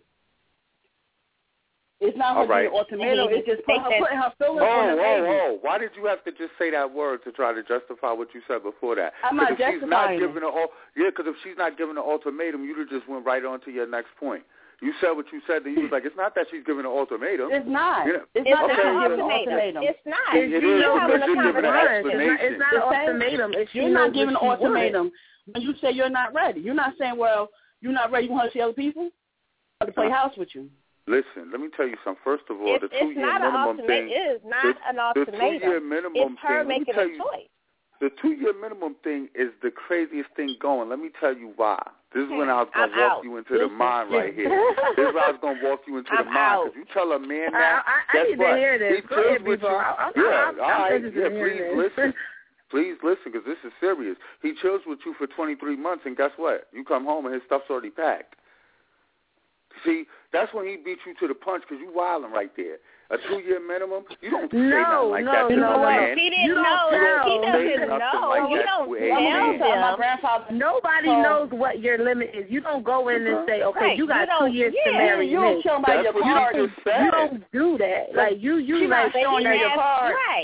It's not her being ultimatum. It's just putting her feelings on the baby. Why did you have to just say that word to try to justify what you said before that? I'm not justifying it. Because if she's not giving an ultimatum, you just went right on to your next point. You said what you said, then you was like, it's not that she's giving an ultimatum. It's not. It's not an ultimatum. It's not. It is because you're giving an explanation. It's not an ultimatum. You're not giving an ultimatum when you say you're not ready. You're not saying, well, you're not ready. You want to see other people? I want to play house with you. Listen, let me tell you something. First of all, the 2-year minimum thing. It is not an ultimatum. The 2-year minimum it's her thing. making a choice. The 2-year minimum thing is the craziest thing going. Let me tell you why. This is when I was going to walk you into the mind right here. This is when I was going to walk you into the mind. Because you tell a man that, I need to hear this. He chills with you. Please listen. Please listen, because this is serious. He chills with you for 23 months, and guess what? You come home and his stuff's already packed. See, that's when he beat you to the punch because you wilding right there. A 2-year minimum, you don't say nothing like that to a man. He didn't know. He doesn't know. You don't tell my grandfather. Nobody knows what your limit is. You don't go in and say, okay, you got 2 years to marry me. You don't show my your card. You don't do that. Like you like showing her your card. Right.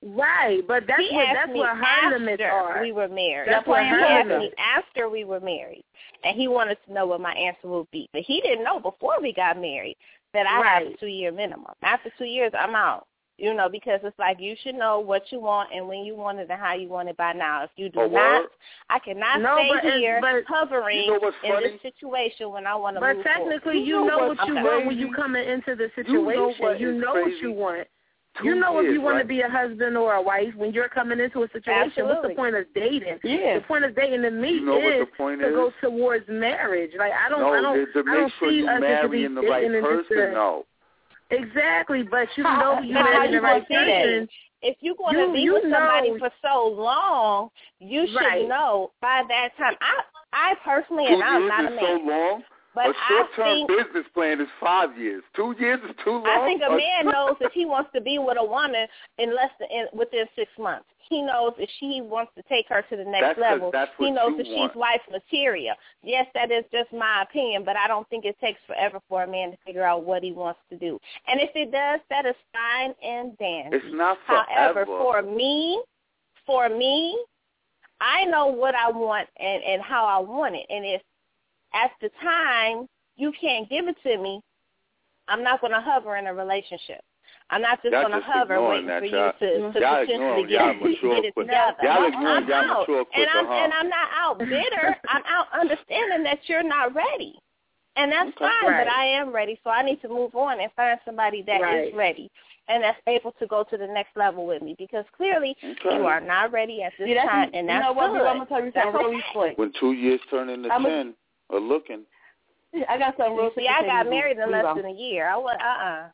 Right, but that's what her limits are. We were married. That's what he asked me after we were married, and he wanted to know what my answer would be. But he didn't know before we got married that I have a 2-year minimum. After 2 years, I'm out. You know, because it's like you should know what you want and when you want it and how you want it by now. If you do not, I cannot stay here hovering in this situation when I want to move forward. But technically, you know what you want when you come into the situation. You know what you want. You know if you want to be a husband or a wife when you're coming into a situation. Absolutely. What's the point of dating? Yeah. The point of dating to me is to go towards marriage. Like I don't see us to be in the right person. No. Exactly, but you know you married the right person. If you're going to be with somebody for so long, you should know by that time. I personally, and I'm not a man. So long? But a short-term business plan is 5 years. 2 years is too long. I think a man knows if he wants to be with a woman within 6 months. He knows if he wants to take her to the next level. He knows if she's wife material. Yes, that is just my opinion, but I don't think it takes forever for a man to figure out what he wants to do. And if it does, that is fine and dandy. It's not forever. However, for me, I know what I want and how I want it. And if at the time you can't give it to me, I'm not going to hover in a relationship. I'm not just going to hover waiting for you to potentially get it together. I'm out. And I'm not out bitter. I'm out understanding that you're not ready. And that's fine, but I am ready. So I need to move on and find somebody that is ready and that's able to go to the next level with me, because clearly you are not ready at this time, and that's good. I'm going to tell you something really quick. When 2 years turn into 10 or looking. I got something real quick. See, I got married in less than a year. I was,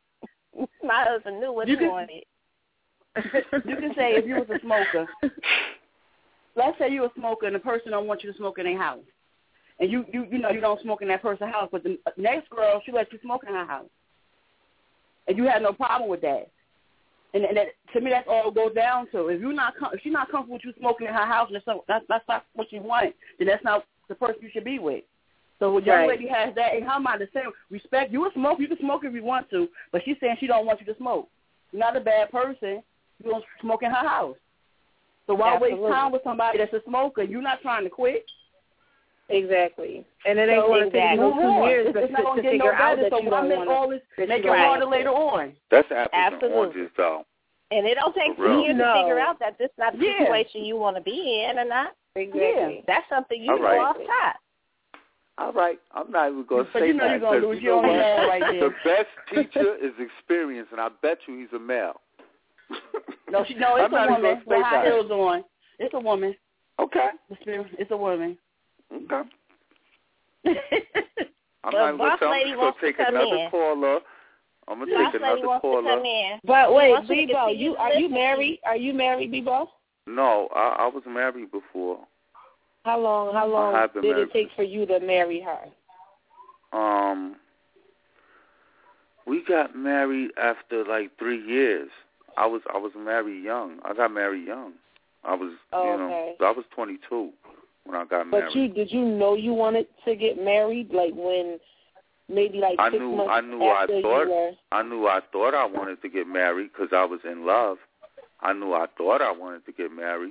my husband knew what he wanted. You can say if you was a smoker, let's say you're a smoker and the person don't want you to smoke in their house. And you know you don't smoke in that person's house, but the next girl, she lets you smoke in her house. And you have no problem with that. And that, to me, that's all it goes down to. If she's not comfortable with you smoking in her house, and that's not what you want, then that's not the person you should be with. So a young lady has that in her mind, the same respect. You can smoke if you want to, but she's saying she don't want you to smoke. You're not a bad person. You don't smoke in her house. So why waste time with somebody that's a smoker? You're not trying to quit. Exactly. And it ain't going to take no 2 years to figure out that you don't want to make it harder later on. That's apples and oranges, though. And it don't take 2 years to figure out that this is not the situation you want to be in or not. Exactly. Yeah. That's something you know off top. All right, I'm not even going to say you know that. You're going to lose your right there. The best teacher is experience, and I bet you he's a male. No, it's a woman with high heels on. It's a woman. Okay. It's a woman. Okay. I'm not going to take another caller. I'm going to take another caller. But wait, Bebo, are you married? Are you married, Bebo? No, I was married before. How long did it take for you to marry her? We got married after like 3 years. I was married young. I got married young. I was I was 22 when I got married. But did you know you wanted to get married? Like when maybe like 6 months after you were... I knew I thought I wanted to get married because I was in love. I knew I thought I wanted to get married.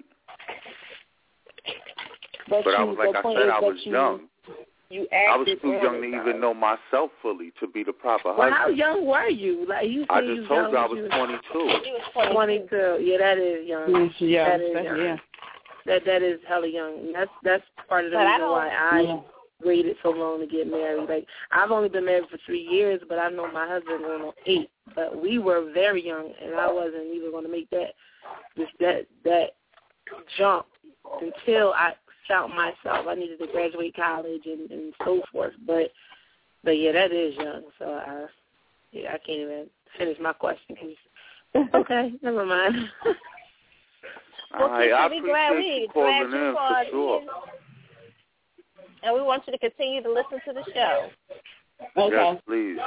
But I was, like I said, I was young. I was too young to even know myself fully to be the proper husband. Well, how young were you? Like I just told you I was 22. 22. Yeah, that is young. Yeah, that is young. Yeah. That is hella young. That's part of the reason why I waited so long to get married. Like I've only been married for 3 years, but I know my husband going on 8. But we were very young, and I wasn't even going to make that jump until I found myself. I needed to graduate college and so forth. But yeah, that is young. So I can't even finish my question. Okay, never mind. Well, we're glad you called in. And we want you to continue to listen to the show. Okay. Yes, please.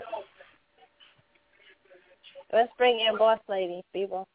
Let's bring in Boss Lady, people.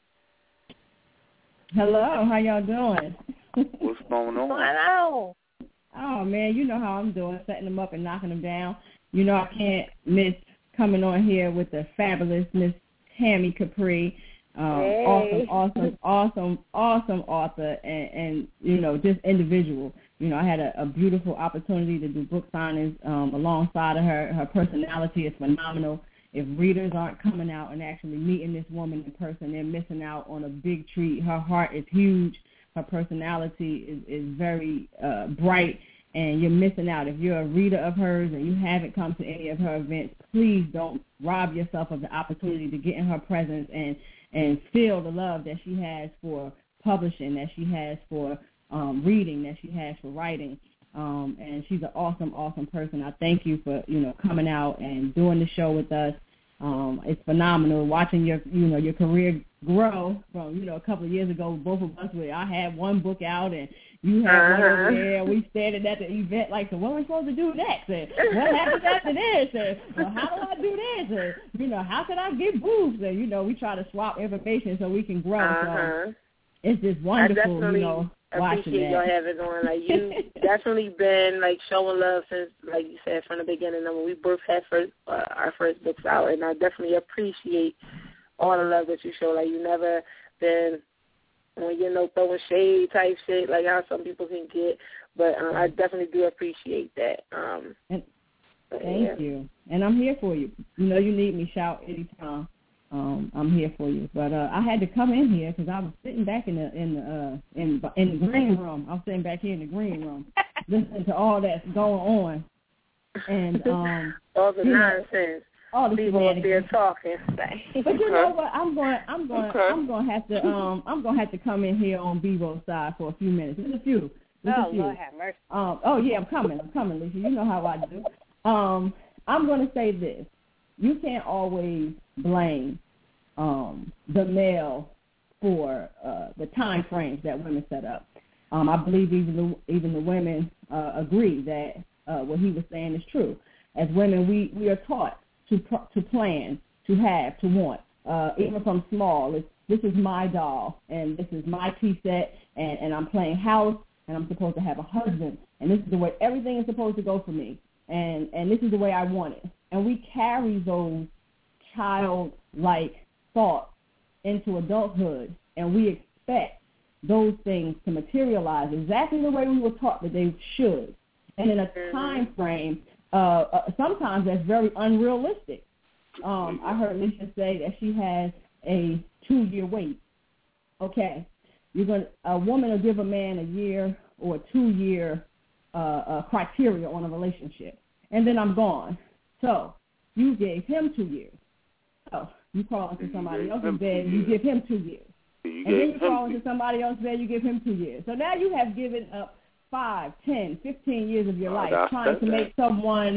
Hello, how y'all doing? What's going on? Hello. Oh, man, you know how I'm doing, setting them up and knocking them down. You know I can't miss coming on here with the fabulous Miss Tammy Capri. Awesome author, and just individual. I had a beautiful opportunity to do book signings alongside of her. Her personality is phenomenal. If readers aren't coming out and actually meeting this woman in person, they're missing out on a big treat. Her heart is huge. Her personality is very bright, and you're missing out. If you're a reader of hers and you haven't come to any of her events, please don't rob yourself of the opportunity to get in her presence and feel the love that she has for publishing, that she has for reading, that she has for writing. And she's an awesome person. I thank you for, coming out and doing the show with us. It's phenomenal watching your career grow from, a couple of years ago, both of us, where I had one book out and you had one over there. We standing at the event like, so what are we supposed to do next? And what happens after this? And how do I do this? And, how can I get booths? And, we try to swap information so we can grow. So it's just wonderful, appreciate y'all having on. Like, you definitely been showing love since, like you said, from the beginning. When we both had our first books out, and I definitely appreciate all the love that you show. Like, you never been throwing shade type shit like how some people can get. But I definitely do appreciate that. Thank you, and I'm here for you. You need me, shout anytime. I'm here for you, but I had to come in here because I was sitting back in the green room. I was sitting back here in the green room, listening to all that's going on, and all the nonsense. All the people up there talking. But you know what? I'm going to have to come in here on Bevo's side for a few minutes. Just a few. Lord have mercy. I'm coming, Lisa. You know how I do. I'm going to say this. You can't always blame the male for the time frames that women set up. I believe even the women agree that what he was saying is true. As women, we are taught to plan, to have, to want, even from small. This is my doll, and this is my tea set, and I'm playing house, and I'm supposed to have a husband, and this is the way everything is supposed to go for me, and this is the way I want it. And we carry those childlike thoughts into adulthood, and we expect those things to materialize exactly the way we were taught that they should. And in a time frame, sometimes that's very unrealistic. I heard Lisa say that she has a 2-year wait. Okay, a woman will give a man a year or a 2-year criteria on a relationship, and then I'm gone. So you gave him 2 years. So you crawl into somebody else's bed, you give him 2 years. And then you crawl into somebody else's bed, you give him 2 years. So now you have given up 5, 10, 15 years of your life trying to make someone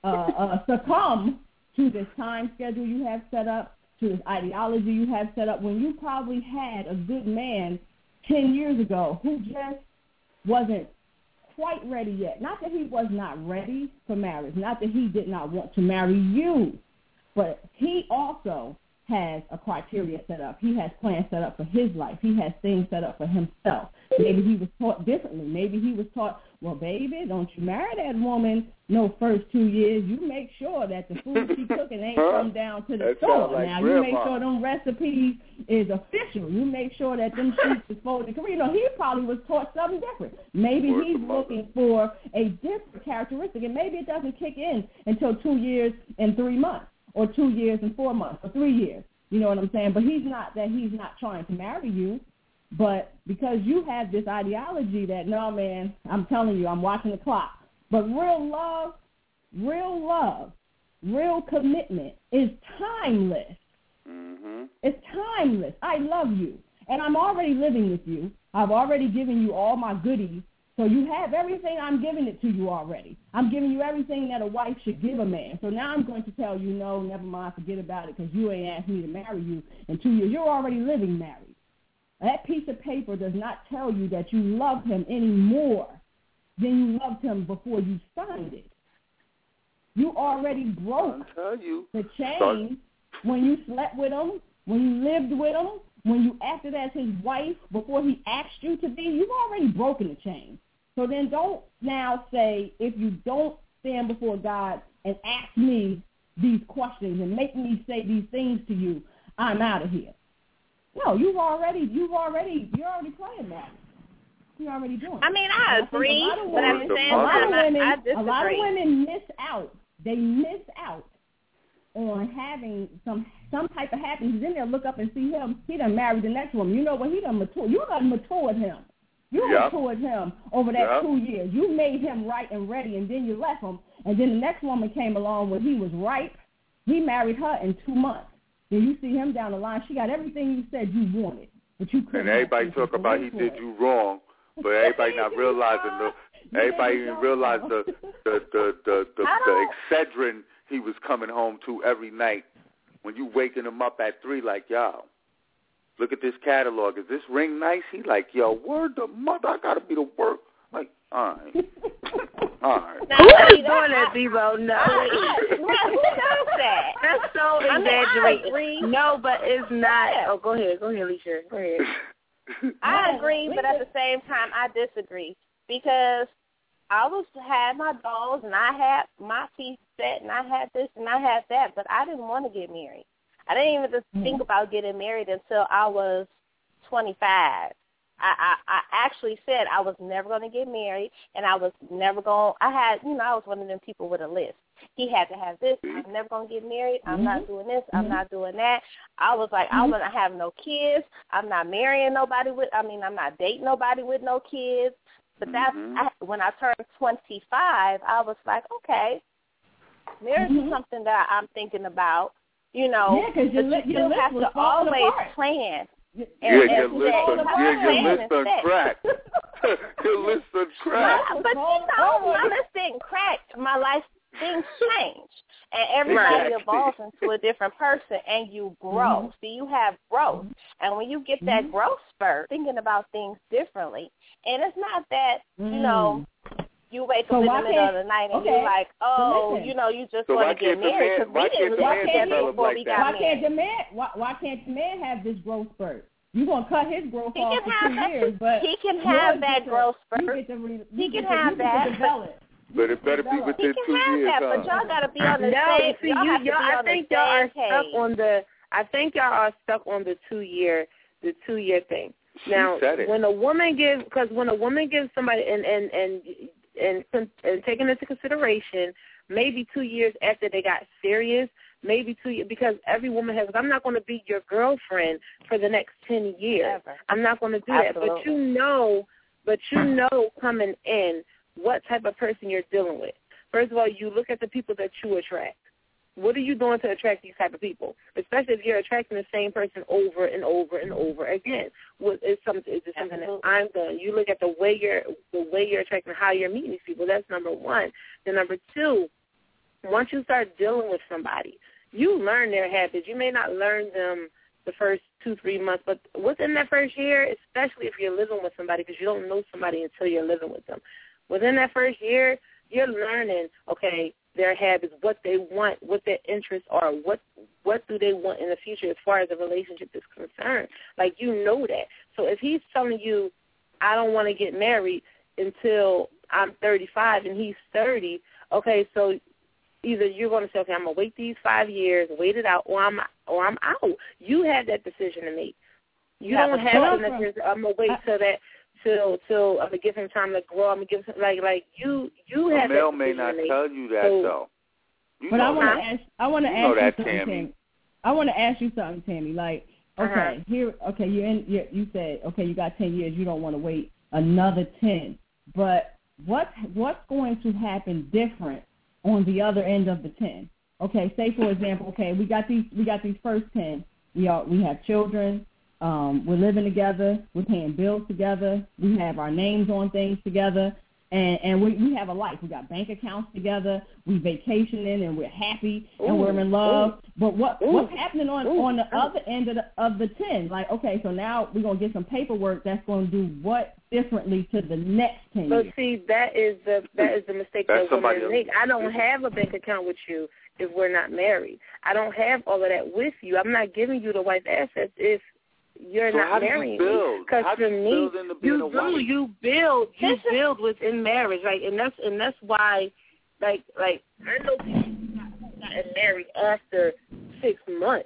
succumb to this time schedule you have set up, to this ideology you have set up, when you probably had a good man 10 years ago who just wasn't quite ready yet. Not that he was not ready for marriage, not that he did not want to marry you, but he also has a criteria set up. He has plans set up for his life. He has things set up for himself. Maybe he was taught differently. Maybe he was taught, well, baby, don't you marry that woman first 2 years. You make sure that the food she cooking ain't come down to the store. Like now, grandma. You make sure them recipes is official. You make sure that them sheets is folded. He probably was taught something different. Maybe he's looking for a different characteristic, and maybe it doesn't kick in until 2 years and 3 months, or 2 years and 4 months, or 3 years. You know what I'm saying? But he's not trying to marry you. But because you have this ideology that, no, man, I'm telling you, I'm watching the clock. But real love, real commitment is timeless. Mm-hmm. It's timeless. I love you. And I'm already living with you. I've already given you all my goodies. So you have everything. I'm giving it to you already. I'm giving you everything that a wife should give a man. So now I'm going to tell you, no, never mind, forget about it, because you ain't asked me to marry you in 2 years. You're already living married. That piece of paper does not tell you that you love him any more than you loved him before you signed it. You already broke the chain when you slept with him, when you lived with him, when you acted as his wife before he asked you to be. You've already broken the chain. So then don't now say, if you don't stand before God and ask me these questions and make me say these things to you, I'm out of here. No, you're already playing that. You're already doing it. I mean, I agree, but at the same time, I disagree. A lot of women miss out. They miss out on having some type of happiness. Then they'll look up and see him. He done married the next woman. You know what? He done matured. You done matured him. You matured him over that 2 years. You made him right and ready, and then you left him. And then the next woman came along when he was ripe. He married her in 2 months. Then you see him down the line. She got everything you said you wanted, but you couldn't. And everybody talk about he did you wrong, but everybody not realizing everybody didn't realize the Excedrin he was coming home to every night when you waking him up at 3 like, yo, look at this catalog. Is this ring nice? He like, yo, word the mother, I gotta be to work. Like, all right. All right. Who is doing that, Bebo? No. Who does that? That's so exaggerated. No, but it's not. Oh, go ahead, Alicia. Go ahead. I agree, but at the same time, I disagree because I had my dolls and I had my teeth set and I had this and I had that, but I didn't want to get married. I didn't even just think about getting married until I was 25. I actually said I was never going to get married, and I was never going – I was one of them people with a list. He had to have this. I'm never going to get married. I'm not doing this. I'm not doing that. I was like, I'm going to have no kids. I'm not marrying nobody I'm not dating nobody with no kids. But when I turned 25, I was like, okay, marriage is something that I'm thinking about, you know. Yeah, because you have to always plan. Your list on crack. Your list on crack. But my list didn't crack. My life, things change. And everybody evolves into a different person, and you grow. So you have growth. And when you get that growth spurt, thinking about things differently, and it's not that, you know, you wake up in the middle of the night and you're like, oh, you know, you just want to get married because we didn't look at that before we got married. Why can't the man have this growth spurt? You're going to cut his growth off for 2 years, but he can have that growth spurt. He can have that. But it better be within 2 years. But y'all got to be on the same. I think y'all are stuck on the. I think y'all are stuck on the 2 year thing. Now, when a woman gives somebody and taking into consideration, maybe 2 years after they got serious, maybe 2 years, because every woman has. I'm not going to be your girlfriend for the next 10 years. Ever. I'm not going to do that. But you know coming in what type of person you're dealing with. First of all, you look at the people that you attract. What are you doing to attract these type of people? Especially if you're attracting the same person over and over and over again. Is it something that I'm doing? You look at the way you're attracting, how you're meeting these people. That's number one. Then number two, once you start dealing with somebody, you learn their habits. You may not learn them the first 2-3 months, but within that first year, especially if you're living with somebody, because you don't know somebody until you're living with them. Within that first year, you're learning, okay, their habits, what they want, what their interests are, what do they want in the future as far as the relationship is concerned. Like, you know that. So if he's telling you, I don't want to get married until I'm 35 and he's 30, okay, so either you're going to say, okay, I'm going to wait these 5 years, wait it out, or I'm out. You have that decision to make. You don't have to, I'm going to wait till I'm gonna give him time to grow. I'm gonna give him like you have. Mel may not tell you that though. But I want to ask you something, I want to ask you something, Tammy. Like, okay, you said, okay, you got 10 years. You don't want to wait another 10. But what's going to happen different on the other end of the 10? Okay, say for example, okay, we got these first 10. We have children. We're living together. We're paying bills together. We have our names on things together, and we have a life. We got bank accounts together. We vacationing, and we're happy, and we're in love. But what's happening on the other end of the 10? Like, okay, so now we're gonna get some paperwork that's gonna do what differently to the next 10 years. But see, that is the mistake that women make. I don't have a bank account with you if we're not married. I don't have all of that with you. I'm not giving you the wife's assets if you're not marrying me. Because for me, you build within marriage, like, and that's why, like I know people got married after 6 months,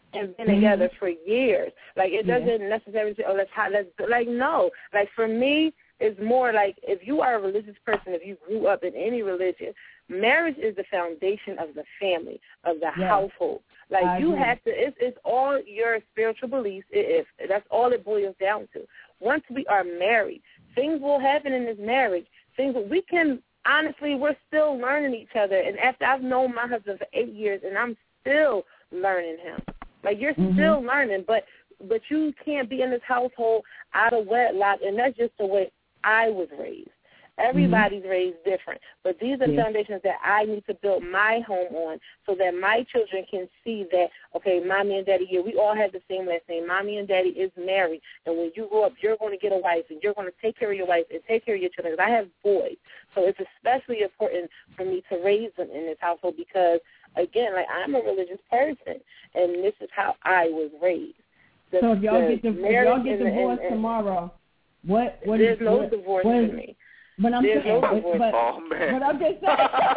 and been together for years. Like, it doesn't necessarily say, no. Like, for me, it's more like if you are a religious person, if you grew up in any religion, marriage is the foundation of the family, of the household. Like, you have to, it's all your spiritual beliefs. That's all it boils down to. Once we are married, things will happen in this marriage. We can, honestly, we're still learning each other. And after I've known my husband for 8 years, and I'm still learning him. Like, you're still learning, but you can't be in this household out of wedlock, and that's just the way I was raised. Everybody's raised different, but these are foundations that I need to build my home on so that my children can see that, okay, mommy and daddy here, we all have the same last name. Mommy and daddy is married, and when you grow up, you're going to get a wife, and you're going to take care of your wife and take care of your children. I have boys, so it's especially important for me to raise them in this household because, again, like, I'm a religious person, and this is how I was raised. So if y'all get divorced tomorrow, there's no divorce for me. But I'm saying, oh man! But I'm just saying,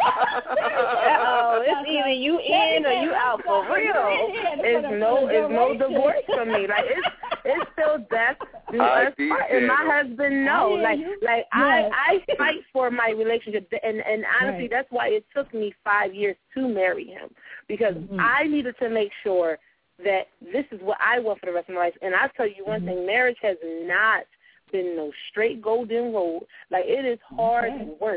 it's either you in or you out for real. It's no divorce for me. Like it's still death do us part, and my husband knows. Like I fight for my relationship, and honestly, that's why it took me 5 years to marry him because I needed to make sure that this is what I want for the rest of my life. And I'll tell you one thing: marriage has not been no straight golden road. Like, it is hard work.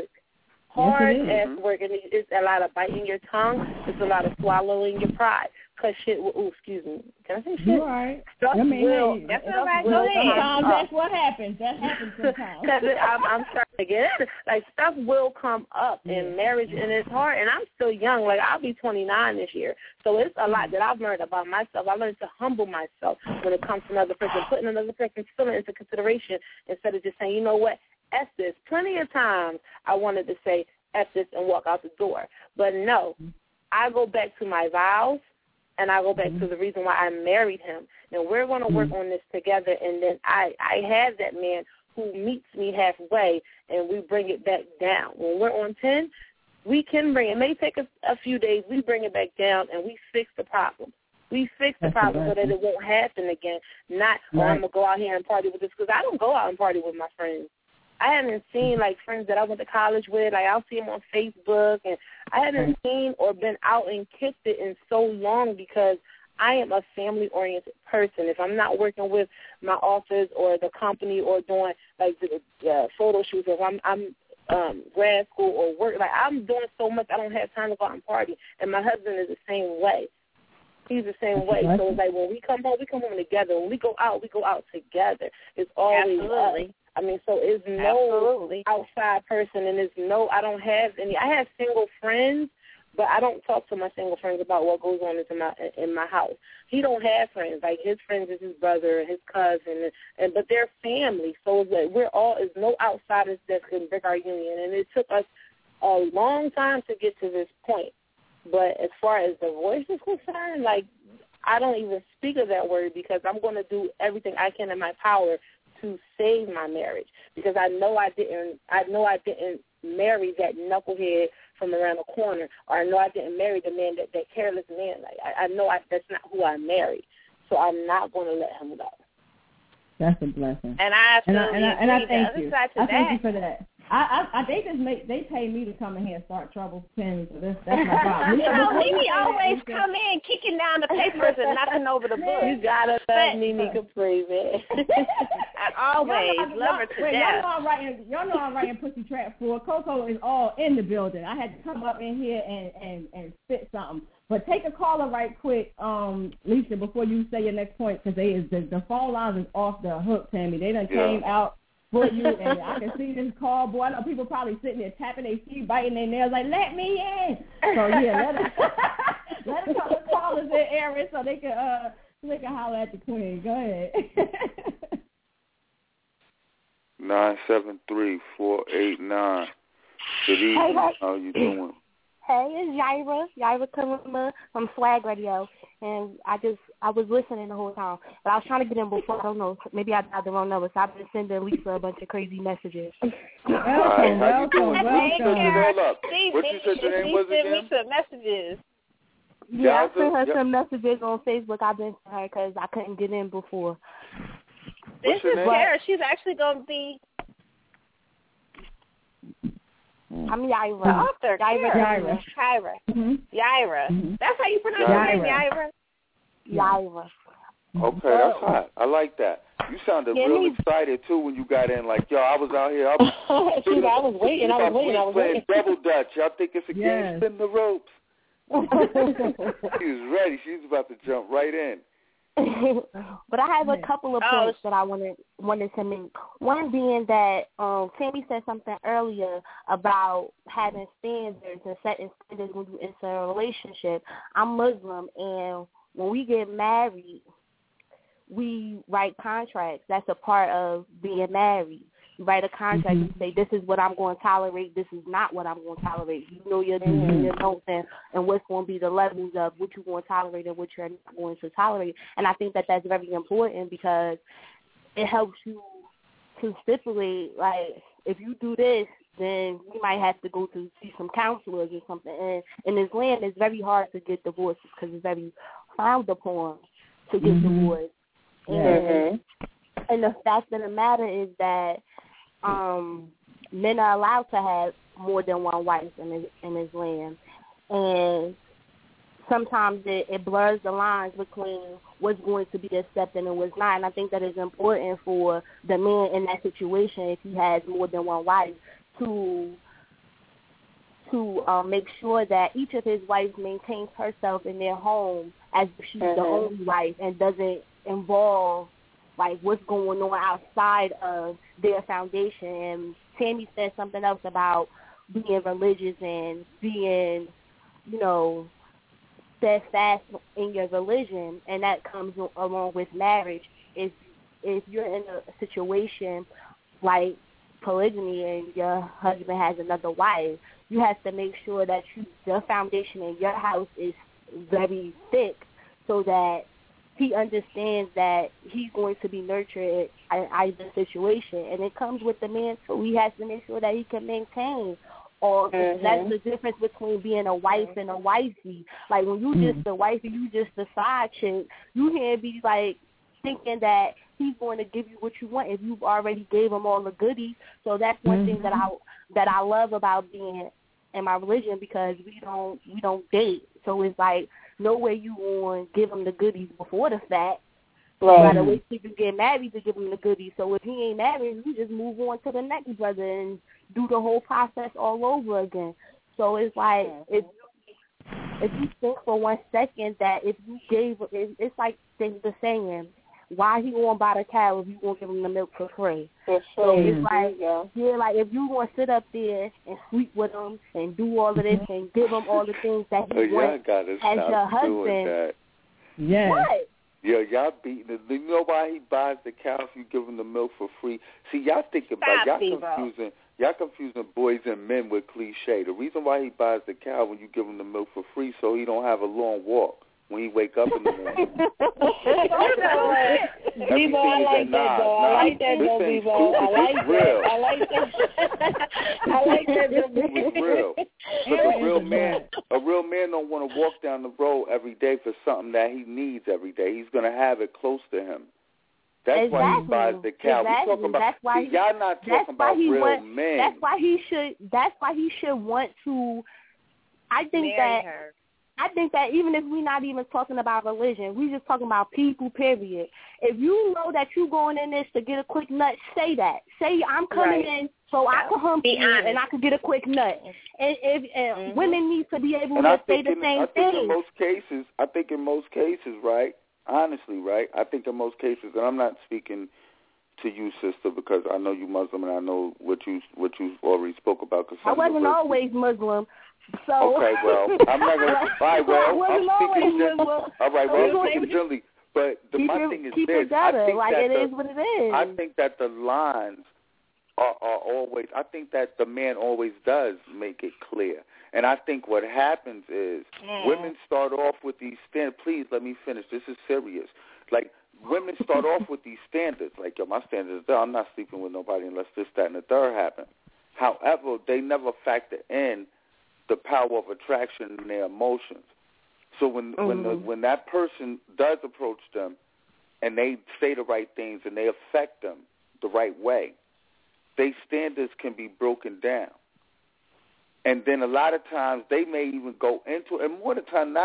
Hard-ass work. And it's a lot of biting your tongue. It's a lot of swallowing your pride. Because shit will, excuse me. Can I say shit? You're right. That's all right. Go ahead. That's what happens. That happens sometimes. I'm starting to get it. Like, stuff will come up in marriage, and it's hard. And I'm still young. Like, I'll be 29 this year. So it's a lot that I've learned about myself. I learned to humble myself when it comes to another person, putting another person's feeling into consideration instead of just saying, you know what, F this. Plenty of times I wanted to say F this and walk out the door. But no, I go back to my vows. And I go back to the reason why I married him. And we're going to work on this together. And then I have that man who meets me halfway, and we bring it back down. When we're on 10, we can bring it. It may take a few days. We bring it back down, and we fix the problem. We fix the problem so that it won't happen again. Not, I'm going to go out here and party with this, because I don't go out and party with my friends. I haven't seen, like, friends that I went to college with. Like, I'll see them on Facebook, and I haven't seen or been out and kicked it in so long because I am a family-oriented person. If I'm not working with my office or the company or doing, like, the photo shoots, if I'm grad school or work, like, I'm doing so much I don't have time to go out and party. And my husband is the same way. He's the same way. So it's like when we come home together. When we go out together. It's always us. I mean, so it's no outside person, and it's no, I don't have any. I have single friends, but I don't talk to my single friends about what goes on in my house. He don't have friends. Like, his friends is his brother and his cousin, but they're family. So it's like there's no outsiders that can break our union, and it took us a long time to get to this point. But as far as divorce is concerned, like, I don't even speak of that word because I'm going to do everything I can in my power to save my marriage, because I know I didn't marry that knucklehead from around the corner, or I know I didn't marry the man, that careless man. Like, I know that's not who I married, so I'm not going to let him go. That's a blessing. And I thank you. Thank you for that. They pay me to come in here and start trouble pins. So that's my problem. Mimi always come in kicking down the papers and knocking over the books. You gotta love Mimi Capri, man. I always love her to death. Y'all know I'm writing Pussy Trap 4. Coco is all in the building. I had to come up in here and spit something. But take a caller right quick, Lisa, before you say your next point, because the phone lines is off the hook, Tammy. They done came out for you, and I can see this call, boy. I know people probably sitting there tapping their feet, biting their nails, like, let me in. So, yeah, let a couple of callers in, Aaron, so they can holler at the queen. Go ahead. 973-489. Good evening. How you doing? Hey, it's Yaira coming from Swag Radio, and I was listening the whole time, but I was trying to get in before. I don't know, maybe I dialed the wrong number, so I've been sending Lisa a bunch of crazy messages. Welcome. What you said your name was again? Send me some messages. Yeah, I sent her some messages on Facebook. I've been to her because I couldn't get in before. This is Sarah. She's actually going to be... I'm Yaira. The author, Yaira. Yaira. Mm-hmm. Yaira. Mm-hmm. That's how you pronounce your name, Yaira? Yaira. Okay, that's hot. I like that. You sounded real excited, too, when you got in. Like, yo, I was out here. I was waiting. playing double dutch. Y'all think it's a game? Spin the ropes. She was ready. She was about to jump right in. But I have a couple of points that I wanted to make. One being that Tammy said something earlier about having standards and setting standards when you enter a relationship. I'm Muslim, and when we get married, we write contracts. That's a part of being married. You write a contract and say, this is what I'm going to tolerate, this is not what I'm going to tolerate. You know your do's and your don'ts and what's going to be the levels of what you're going to tolerate and what you're not going to tolerate. And I think that that's very important because it helps you to stipulate, like, if you do this, then you might have to go to see some counselors or something. And in this land, it's very hard to get divorced because it's very frowned upon to get divorced. And the fact of the matter is that men are allowed to have more than one wife in this land. And sometimes it blurs the lines between what's going to be accepted and what's not. And I think that it's important for the man in that situation, if he has more than one wife, to make sure that each of his wives maintains herself in their home as if she's the only wife and doesn't involve like what's going on outside of their foundation. And Tammy said something else about being religious and being, steadfast in your religion, and that comes along with marriage. If you're in a situation like polygamy and your husband has another wife, you have to make sure that the foundation in your house is very thick so that he understands that he's going to be nurtured in either situation. And it comes with the man, so he has to make sure that he can maintain. Or that's the difference between being a wife and a wifey. Like, when you just a wifey, you just a side chick. You can't be, like, thinking that he's going to give you what you want if you've already gave him all the goodies. So that's one thing that I love about being in my religion, because we don't date. So it's like, no way you want to give him the goodies before the fact. Right. You got to wait till you get married to give him the goodies. So if he ain't married, you just move on to the next brother and do the whole process all over again. So it's like, if you think for 1 second that if you gave, it's like the saying, why he won't buy the cow if you won't give him the milk for free? So it's like, like if you want to sit up there and sleep with him and do all of this and give him all the things that he wants as your husband. What? Yeah, y'all beating it. You know why he buys the cow if you give him the milk for free? See, y'all thinking about y'all confusing boys and men with cliche. The reason why he buys the cow when you give him the milk for free so he don't have a long walk when he wake up in the morning. B-Ball, I like that, though. I like that, though, B-Ball. I like that, It's real. But a real man don't want to walk down the road every day for something that he needs every day. He's going to have it close to him. That's why he buys the cow. We're talking about, y'all not talking about real men. That's why he should want to, I think that even if we're not even talking about religion, we're just talking about people, period. If you know that you're going in this to get a quick nut, say that. Say, I'm coming in so I can hump you and I can get a quick nut. And women need to be able to say the same thing. I think in most cases, right, honestly, right, I think in most cases, and I'm not speaking to you, sister, because I know you Muslim and I know what you already spoke about. I wasn't always Muslim. So, okay, well, I'm not going to. All right, well, I'm speaking gently. All right, well, I'm speaking gently. But my thing is this. I think that the lines are always, I think that the man always does make it clear. And I think what happens is women start off with these standards. Please let me finish. This is serious. Like, women start off with these standards. Like, yo, my standards are, I'm not sleeping with nobody unless this, that, and the third happen. However, they never factor in the power of attraction in their emotions. So when that person does approach them and they say the right things and they affect them the right way, their standards can be broken down. And then a lot of times they may even go into, and more of the time,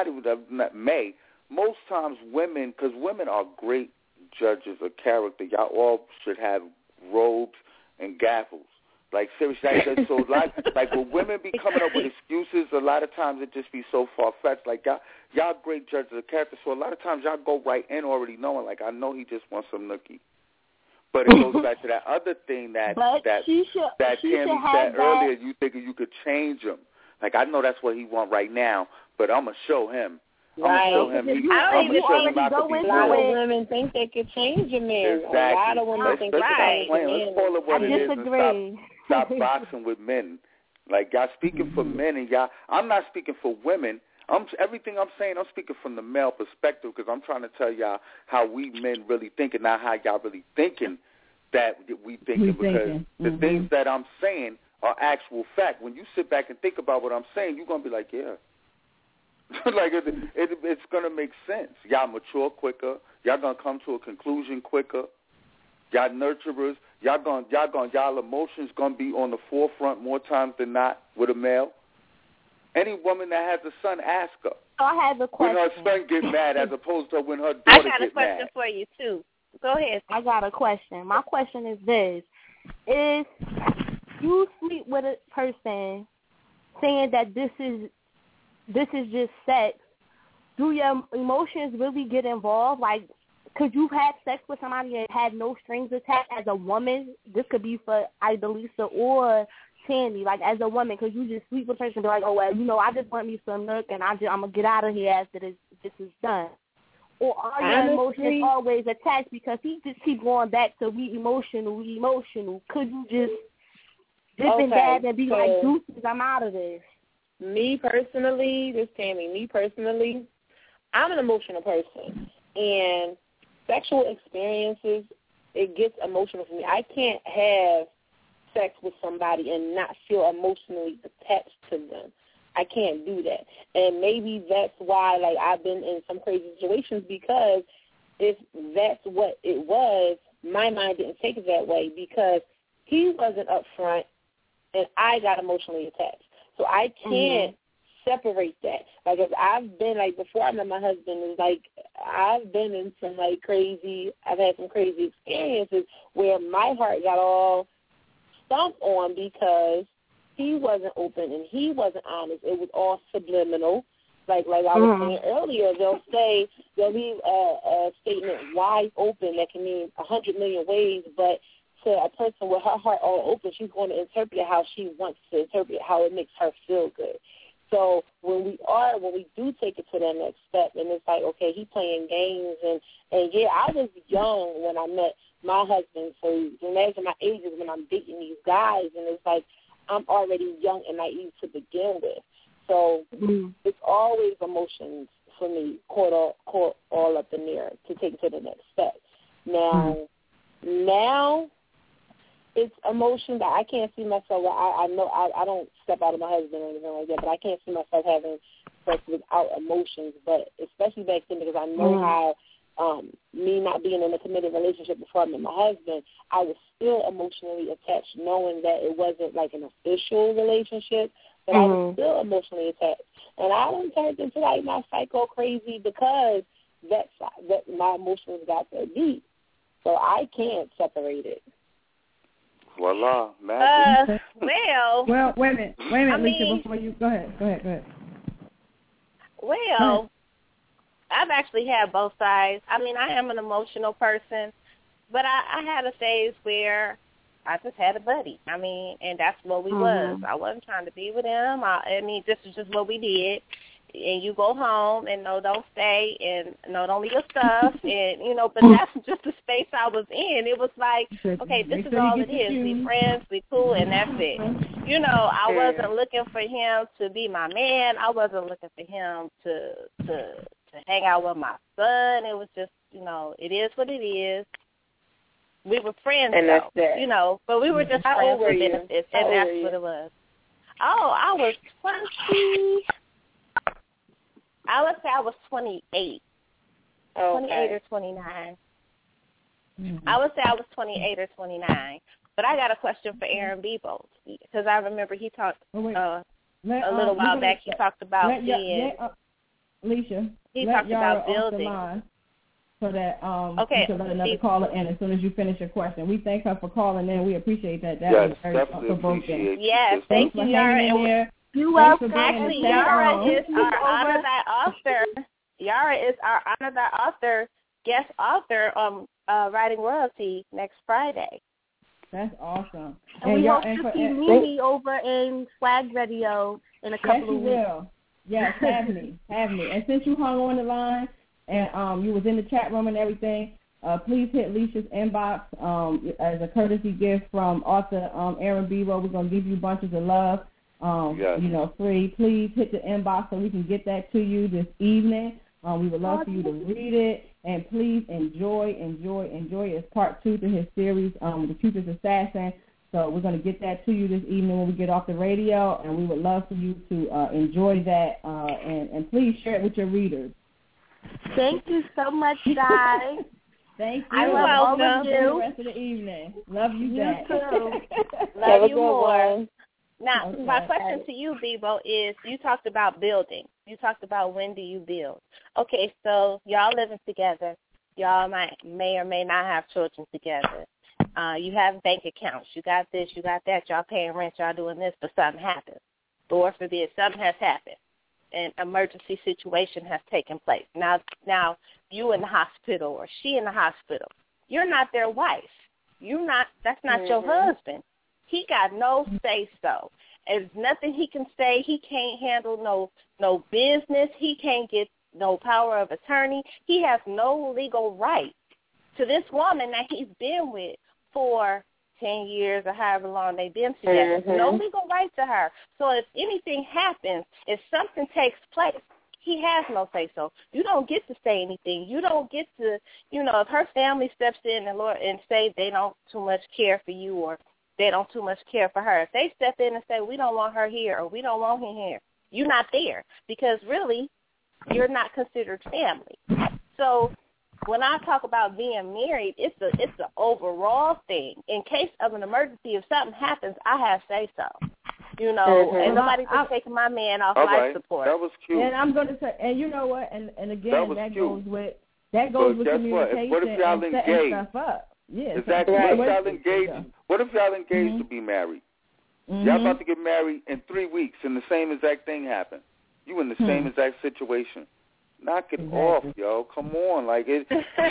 most times women, because women are great judges of character. Y'all all should have robes and gaffles. Like, seriously, so like when women be coming up with excuses, a lot of times it just be so far-fetched. Like, y'all great judges of character, so a lot of times y'all go right in already knowing, like, I know he just wants some nookie. But it goes back to that other thing that Tammy said earlier, you thinking you could change him. Like, I know that's what he want right now, but I'm going to show him. Right. I'm going to show him. I'm going to show him not to be real. A lot of women think they could change a man. Exactly. A lot of women think right. Let's call it what it is and stop boxing with men. Like, y'all speaking for men, and I'm not speaking for women. Everything I'm saying, I'm speaking from the male perspective because I'm trying to tell y'all how we men really think and not how y'all really thinking that we thinking because the things that I'm saying are actual fact. When you sit back and think about what I'm saying, you're going to be like, yeah. Like, it's going to make sense. Y'all mature quicker. Y'all going to come to a conclusion quicker. Y'all nurturers. Y'all emotions going to be on the forefront more times than not with a male. Any woman that has a son, ask her. I have a question. When her son gets mad as opposed to when her daughter gets mad. I got a question for you, too. Go ahead. I got a question. My question is this. If you sleep with a person saying that this is just sex, do your emotions really get involved? Like, could you have sex with somebody that had no strings attached as a woman? This could be for either Lisa or Tammy. Like, as a woman, could you just sleep with a person and be like, oh, well, I just want me some nook and I'm going to get out of here after this is done? Or are your emotions always attached because he just keep going back to we emotional? Could you just dip and dab and be like, deuces, I'm out of this? Me personally, I'm an emotional person. And sexual experiences, it gets emotional for me. I can't have sex with somebody and not feel emotionally attached to them. I can't do that. And maybe that's why, like, I've been in some crazy situations because if that's what it was, my mind didn't take it that way because he wasn't up front and I got emotionally attached. So I can't separate that. Like, if I've been, like, before I met my husband, it's like I've been in some, like, I've had some crazy experiences where my heart got all stumped on because he wasn't open and he wasn't honest. It was all subliminal. Like I was saying earlier, they'll leave a statement wide open that can mean 100 million ways, but to a person with her heart all open, she's going to interpret it how she wants to interpret it, how it makes her feel good. So when we do take it to that next step, and it's like, okay, he playing games, and yeah, I was young when I met my husband, so imagine my age is when I'm dating these guys, and it's like I'm already young and naive to begin with. So it's always emotions for me caught all up in there to take it to the next step. Now it's emotion that I can't see myself. I know I don't step out of my husband or anything like that, but I can't see myself having sex without emotions. But especially back then, because I know how me not being in a committed relationship before I met my husband, I was still emotionally attached, knowing that it wasn't like an official relationship, but I was still emotionally attached. And I done turned into like my psycho crazy because that my emotions got so deep. So I can't separate it. Voila, magic. Well, wait a minute, Lisa, before you go ahead. Well, I've actually had both sides. I mean, I am an emotional person, but I had a phase where I just had a buddy. I mean, and that's what we was. I wasn't trying to be with him. I mean, this is just what we did. And you go home and no, don't stay, and no, don't leave your stuff, and but that's just the space I was in. It was like, okay, this is all it is. We friends, we cool, and that's it. I wasn't looking for him to be my man. I wasn't looking for him to hang out with my son. It was just, it is what it is. We were friends, and that's that. but we were just friends with benefits, and that's what it was. Oh, I was 20. I would say I was 28. Okay. 28 or 29. I would say I was 28 or 29. But I got a question for Aaron Bebo, because I remember he talked a little while back. He talked about being. Alicia, he talked about building. So that you can let another caller in as soon as you finish your question. We thank her for calling in. We appreciate that. That was very provoking. Yes, thank you, Yara. You're welcome. Actually, Yara is our Honor Thy Author. Yara is our Honor Thy Author guest author on Writing Royalty next Friday. That's awesome. And we hope to see Mimi over in Swag Radio in a couple of weeks. Will. Yes, have me. And since you hung on the line and you was in the chat room and everything, please hit Leisha's inbox as a courtesy gift from author Aaron Bebo. We're going to give you bunches of love, free. Please hit the inbox so we can get that to you this evening. We would love for you to read it. And please enjoy. It's part 2 to his series, The Cupid's Assassin. So we're going to get that to you this evening when we get off the radio, and we would love for you to enjoy that, and please share it with your readers. Thank you so much, guys. Thank you. I love all of you. The rest of the evening. Love you, Jack. Too. Love you more. Now, my question to you, Bebo, is you talked about building. You talked about when do you build. Okay, so y'all living together. Y'all may or may not have children together. You have bank accounts. You got this, you got that. Y'all paying rent. Y'all doing this, but something happens. Lord forbid, something has happened. An emergency situation has taken place. Now you in the hospital or she in the hospital. You're not their wife. That's not your husband. He got no say-so. There's nothing he can say. He can't handle no business. He can't get no power of attorney. He has no legal right to this woman that he's been with for 10 years or however long they've been together. No legal right to her. So if anything happens, if something takes place, he has no say-so. You don't get to say anything. You don't get to, if her family steps in and say they don't too much care for you or they don't too much care for her. If they step in and say, we don't want her here or we don't want him here, you're not there because really you're not considered family. So when I talk about being married, it's the overall thing. In case of an emergency, if something happens, I have say-so. And nobody's just taking my man off life support. That was cute. And I'm going to say, and you know what, and again, that goes with communication and setting stuff up. Yeah, exactly. What if y'all engaged to be married? Y'all about to get married in 3 weeks, and the same exact thing happened. You in the same exact situation. Knock it off, yo. Come on, like it.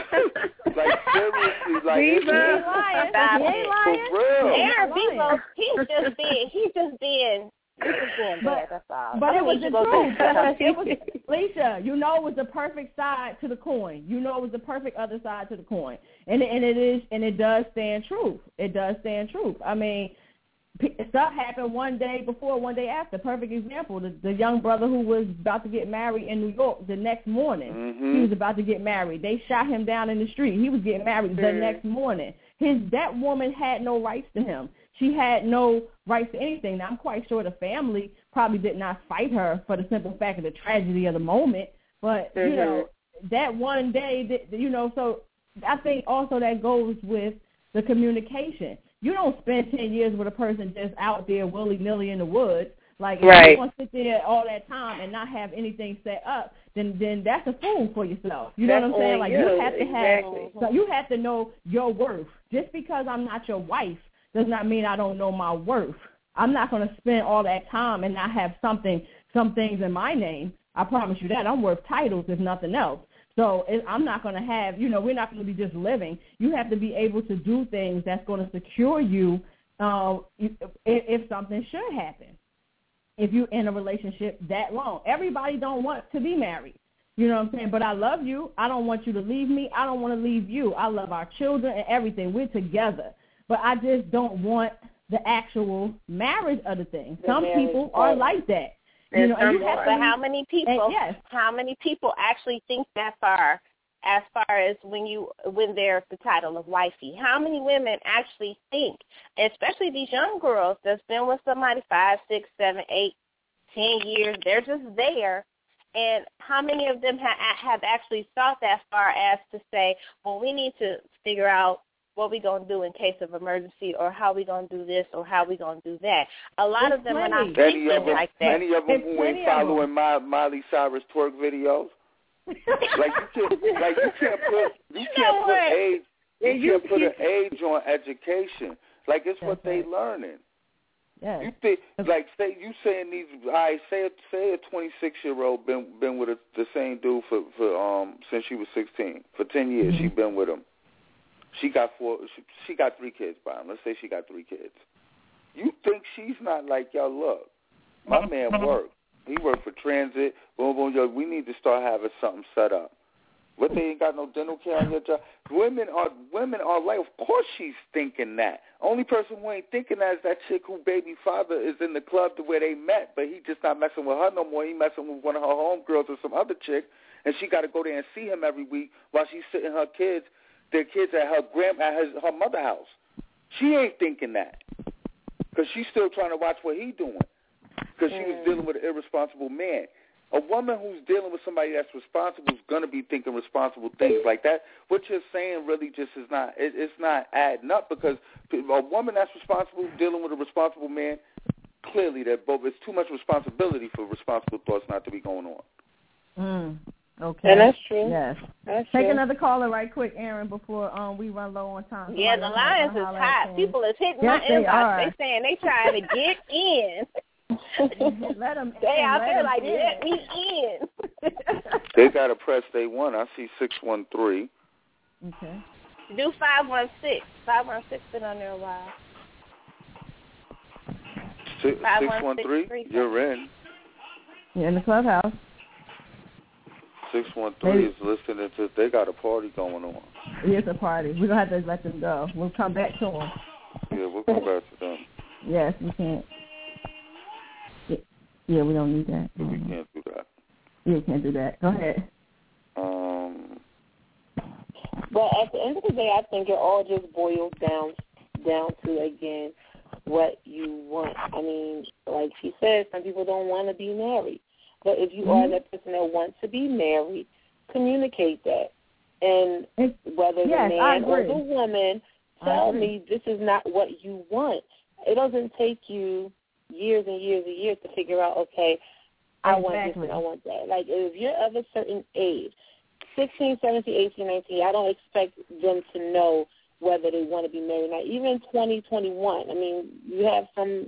Like seriously, like he ain't lying. For real. Aaron Bebo, he's just being bad. That's all. But it was the truth. It was, Lisa, it was the perfect side to the coin. It was the perfect other side to the coin, and it does stand true. It does stand true. I mean, stuff happened one day before, one day after. Perfect example, the young brother who was about to get married in New York the next morning. He was about to get married. They shot him down in the street. He was getting married the next morning. That woman had no rights to him. She had no rights to anything. Now, I'm quite sure the family probably did not fight her for the simple fact of the tragedy of the moment. But, that one day, so I think also that goes with the communication. You don't spend 10 years with a person just out there willy-nilly in the woods. Like, if you're going to sit there all that time and not have anything set up, then that's a fool for yourself. You know what I'm saying? Like, you have to so you have to know your worth. Just because I'm not your wife does not mean I don't know my worth. I'm not going to spend all that time and not have some things in my name. I promise you that. I'm worth titles, if nothing else. So I'm not going to have, we're not going to be just living. You have to be able to do things that's going to secure you if something should happen. If you're in a relationship that long. Everybody don't want to be married. You know what I'm saying? But I love you. I don't want you to leave me. I don't want to leave you. I love our children and everything. We're together. But I just don't want the actual marriage of the thing. Some people are like that. But how many people actually think that far as when they're at the title of wifey? How many women actually think, especially these young girls that's been with somebody 5, 6, 7, 8, 10 years, they're just there And how many of them have actually thought that far as to say, well, we need to figure out what we're going to do in case of emergency, or how we're going to do this, or how we're going to do that. A lot of them are not thinking like that. Many of them who ain't following Miley Cyrus twerk videos. Like you can't put an age on education. Like it's what they learning. Yeah. You think say a 26-year-old been with the same dude for since she was 16 for 10 years. She been with him. She got 3 kids by him. Let's say she got 3 kids. You think she's not like, yo, look, my man worked. He worked for transit. Boom, boom, yo, we need to start having something set up. What, they ain't got no dental care on your job? Women are like, of course she's thinking that. Only person who ain't thinking that is that chick who baby father is in the club to where they met, but he just not messing with her no more. He messing with one of her homegirls or some other chick, and she got to go there and see him every week while she's sitting their kids at her mother's house. She ain't thinking that because she's still trying to watch what he doing because she was dealing with an irresponsible man. A woman who's dealing with somebody that's responsible is going to be thinking responsible things like that. What you're saying really just is not, it's not adding up, because a woman that's responsible dealing with a responsible man, clearly it's too much responsibility for responsible thoughts not to be going on. Okay. And that's true. Yes. Take another caller right quick, Aaron, before we run low on time. Yeah, the lines is hot. People is hitting my inbox. They saying they trying to get in. Let them they out there like, let me in. They got to press they one. I see 613. Okay. Do 516. 516 been on there a while. 613, you're in. You're in the clubhouse. 613 is listening to, they got a party going on. It's a party. We're going to have to let them go. We'll come back to them. Yeah, we'll come back to them. Yes, we can't. Yeah, we don't need that. We can't do that. Yeah, we can't do that. Go ahead. But at the end of the day, I think it all just boils down to, again, what you want. I mean, like she said, some people don't want to be married. But if you are that person that wants to be married, communicate that. And whether the man or the woman, tell me this is not what you want. It doesn't take you years and years and years to figure out, okay, I want this and I want that. Like, if you're of a certain age, 16, 17, 18, 19, I don't expect them to know whether they want to be married. Now, even 20, 21, I mean, you have some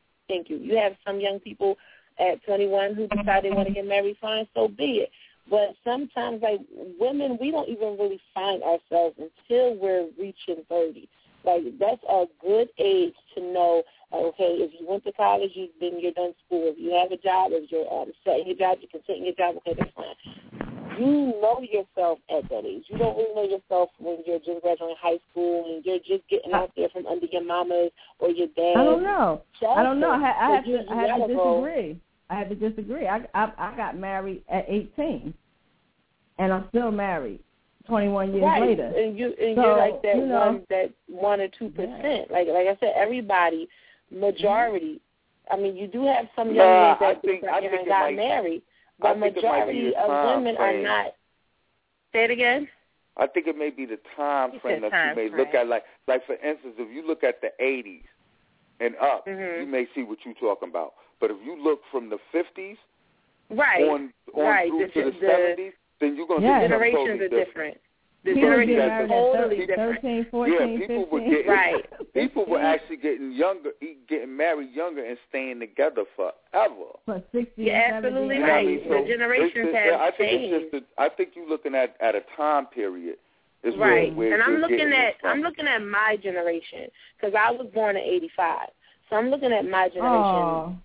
young people at 21 who decide they want to get married, fine, so be it. But sometimes, like, women, we don't even really find ourselves until we're reaching 30. Like, that's a good age to know, okay, if you went to college, you're done school. If you have a job, if you're set in your job, you can sit in your job, okay, that's fine. You know yourself at that age. You don't really know yourself when you're just graduating high school and you're just getting out there from under your mama's or your dad's. I don't know. I have to disagree. I have to disagree. I got married at 18, and I'm still married 21 years later. And you're like that 1 or 2%. Yeah. Like I said, everybody, majority. I mean, you do have some young men that got married, but majority of women are not. Say it again. I think it may be the time frame that you may look at. Like for instance, if you look at the 80s and up, you may see what you're talking about. But if you look from the 50s on through to the 70s, then you're going to see generations are different. The generations are totally different. 13, 14, people 15. were getting, people were actually getting married younger and staying together forever. For 60, you're absolutely right. You know what I mean? The generations have changed. I think you're looking at a time period. Right, and I'm looking at my generation because I was born in '85. So I'm looking at my generation.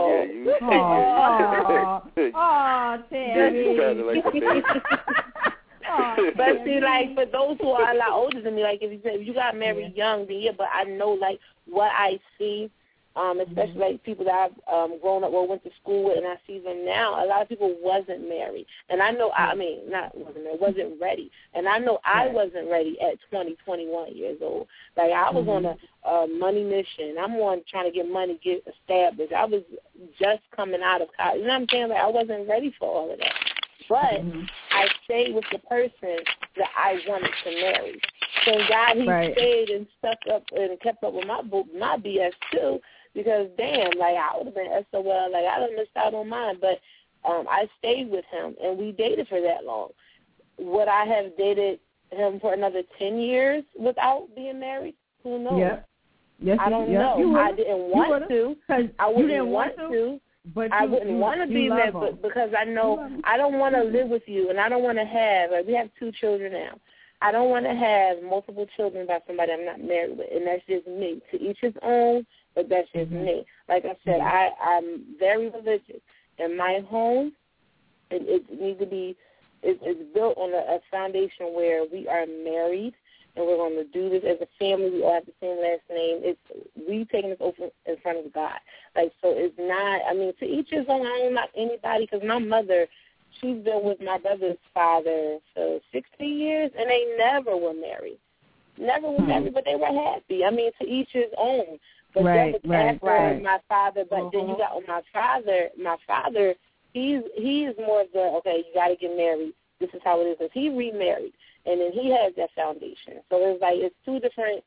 Terry. But see, like, for those who are a lot older than me, like, if you got married young, then but I know, like, what I see, especially, like, people that I've grown up or went to school with, and I see them now, a lot of people wasn't married. And I know, wasn't ready. And I know I wasn't ready at 20, 21 years old. Like, I was on a money mission. I'm on trying to get money, get established. I was just coming out of college. You know what I'm saying? Like, I wasn't ready for all of that. But I stayed with the person that I wanted to marry. So God, he stayed and stuck up and kept up with my BS too, because damn, like I would have been SOL, like I done missed out on mine. But I stayed with him and we dated for that long. Would I have dated him for another 10 years without being married? Who knows? Yeah. Yes, I don't know. I didn't want to. I wouldn't want to. But I wouldn't want to be there, but because I know I don't want to live with you, and I don't want to have. Like, we have 2 children now. I don't want to have multiple children by somebody I'm not married with, and that's just me. To each his own, but that's just me. Like I said, I'm very religious. In my home, it needs to be. It's built on a foundation where we are married. And we're going to do this as a family. We all have the same last name. We taking this oath in front of God. Like, so it's not, I mean, to each his own. I don't know anybody, because my mother, she's been with my brother's father for 60 years, and they never were married. Never were married, but they were happy. I mean, to each his own. But then after my father, but then you got my father, he's more of the, okay, you got to get married. This is how it is. Because he remarried. And then he has that foundation. So it's like it's two different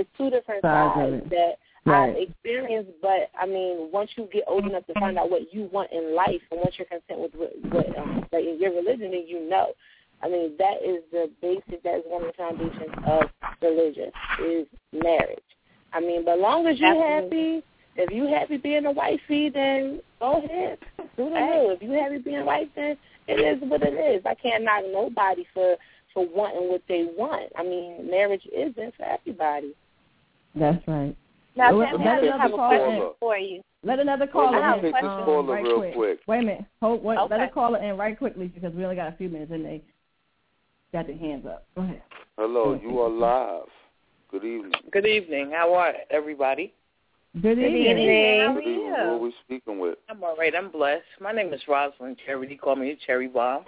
sides that I've experienced. But I mean, once you get old enough to find out what you want in life, and once you're content with what like in your religion, then you know. I mean, that is the basic. That is one of the foundations of religion is marriage. I mean, but as long as you're happy, if you happy being a wifey, then go ahead, do the deal. If you happy being a wife, then it is what it is. I can't knock nobody for wanting what they want. I mean, marriage isn't for everybody. That's right. Now, Tammy, I have a question for you. Let another caller in real quick. Wait a minute. Let a caller in right quickly, because we only got a few minutes and they got their hands up. Go ahead. Hello, you are live. Good evening. Good evening. How are everybody? Good evening. How are you? Who are we speaking with? I'm all right. I'm blessed. My name is Rosalind Cherry. They call me a Cherry Bomb.